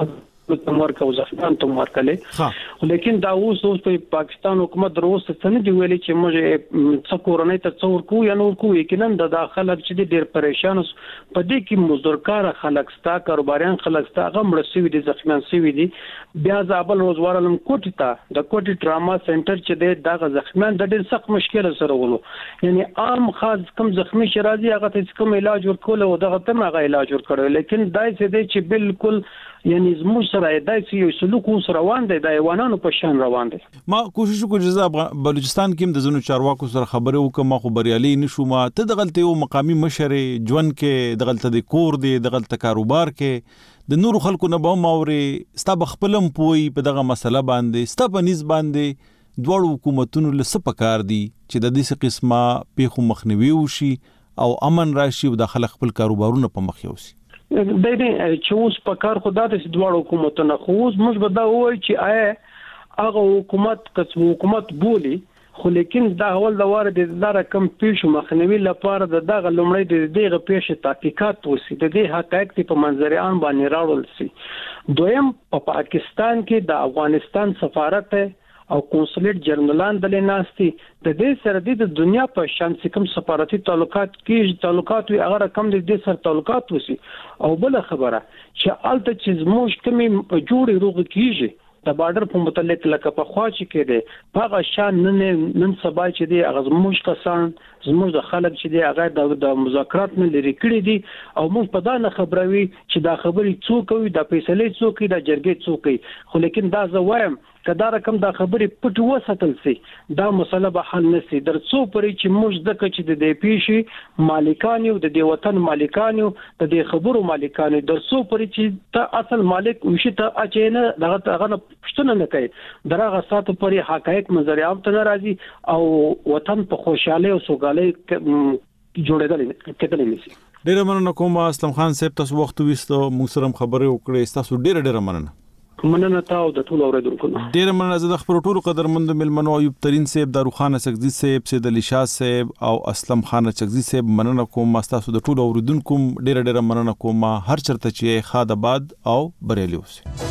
تمور کو ځفان تمور کله لیکن دا اوس اوس په پاکستان حکومت دروس څه نه دی ویلي چې موږ څه کورنۍ ته څور کو یا نور کو یقینا د داخله چې ډیر پریشان په دې کې مزدورکار خلک ستا کاروباریان خلک ستا غمړ سوي دي زخمیان سوي دي بیا ځابل روزوارلم کوټی ته د کوټی ډراما سنټر چې د دغه زخمیان د ډیر سخت مشکل سره ولو یعنی عام خاص کم زخمی شرازي هغه ته کوم علاج ورکول او دغه تم هغه علاج ورکړل لیکن دای څه دی چې بالکل یعنی زموږ سره دای چې یو سلوک اوس روان دی د حیوانانو په شان روان دی ما کوشش وکړم چې بلوچستان کې د زونو چارواکو سره خبرې وکم خو بریالي نشوم ته د غلطي او مقامی مشر ژوند کې د غلطه د کور دی د غلطه کاروبار کې د نورو خلکو نه به ماوري ستا بخپلم پوي په دغه مسله باندې ستا په نس باندې دوړ حکومتونو له سپکار دي چې د دې قسمه پیخو مخنیوي وشي او امن راشي او د خلک خپل کاروبارونه په مخ یوسي د دې چې اوس په کار خدا د دوه حکومتونو خو اوس موږ به دا وایي چې آیا هغه حکومت که حکومت بولی خو لیکن دا اول د واره د لاره کم پیښو مخنیوي لپاره د دغه لومړی د دغه پیښې تحقیقات وسی د دې حقایق په منظر عام باندې راوړل سي دویم په پا پاکستان کې د افغانستان سفارت او کنسولیت جنرالان د لناستي د دې سره د دنیا په شان کوم سفارتي تعلقات کې تعلقات وي هغه کم د دې سره تعلقات وسی او بل خبره چې الته چې زموږ کمی جوړي روغ کیږي د بارډر په متعلق لکه په خوا چې کېده هغه شان نن نن سبا چې دی هغه زموږ کسان زموږ د خلک چې دی هغه د مذاکرات نه لري کړی دي او موږ په دا نه خبروي چې دا خبرې څوک کوي د فیصله څوک کوي د جرګې څوک کوي خو لیکن دا زه وایم کدا رقم دا خبرې پټ وساتل سي دا مسله به حل نشي درڅو پرې چې موږ د کچ د دې پیشي مالکان یو د دې وطن مالکان یو د دې خبرو مالکان درڅو پرې چې ته اصل مالک وشي ته اچینه دغه هغه پښتنه نه کوي درغه ساتو پرې حقایق منظر عام ته ناراضي او وطن په خوشاله او سوګالۍ جوړېدل کېدل نشي. ډیره مننه کوم اسلام خان صاحب تاسو وخت وستو موږ سره خبرې وکړې تاسو ډیره ډیره مننه. مننه تاسو د ټولو اوریدونکو ډیر مننه زه د خبرو ټولو قدرمند ملمنو ایوب ترين صاحب دارو خان سکزي صاحب سید علي شاه صاحب او اسلم خان سکزي صاحب مننه کوم تاسو د ټولو اوریدونکو ډیر ډیر مننه کوم هر چرته چې خاد آباد او بریالي اوسئ.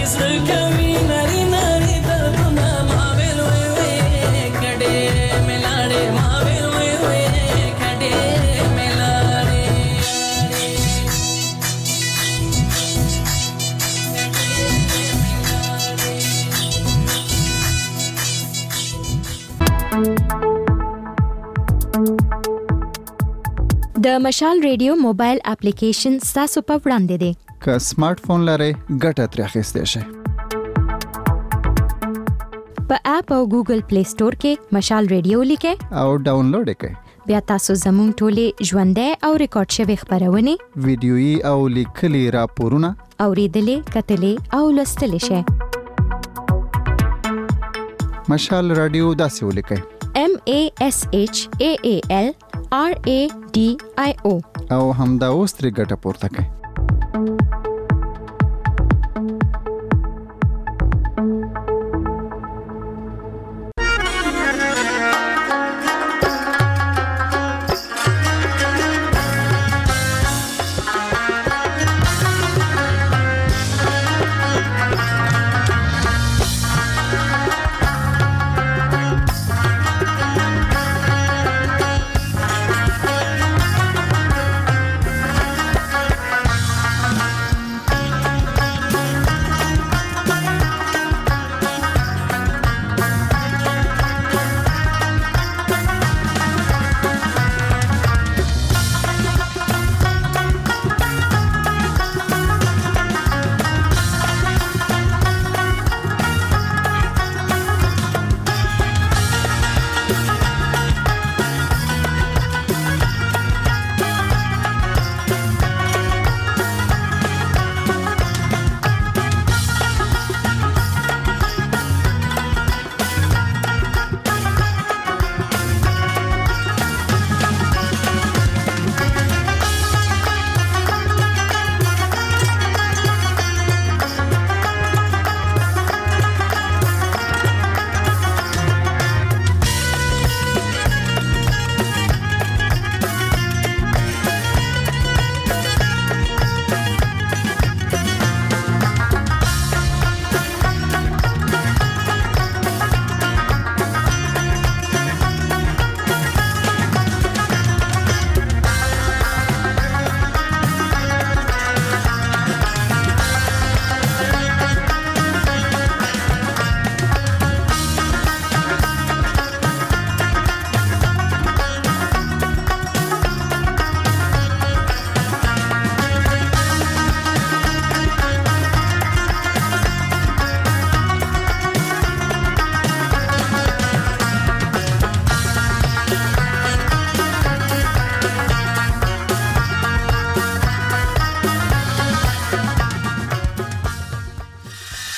د مشال ریډیو موبایل اپلیکیشن تاسو په وړاندې دی. که سمارټ فون لرئ ګټه ترې اخیستی شئ. په اپ او ګوګل پلی سٹور کې مشال ریډیو لیکئ او ډاونلوډ یې کړئ. بیا تاسو زموږ ټولې ژوندۍ او ریکارډ شوي خبرونه، ویډیويي او لیکلي راپورونه اوریدلې، کتلې او لوستلې شئ. مشال رادیو داسې ولیکئ: M A S H A A L R A D I O او همدا اوس ترې ګټه پورته کړئ.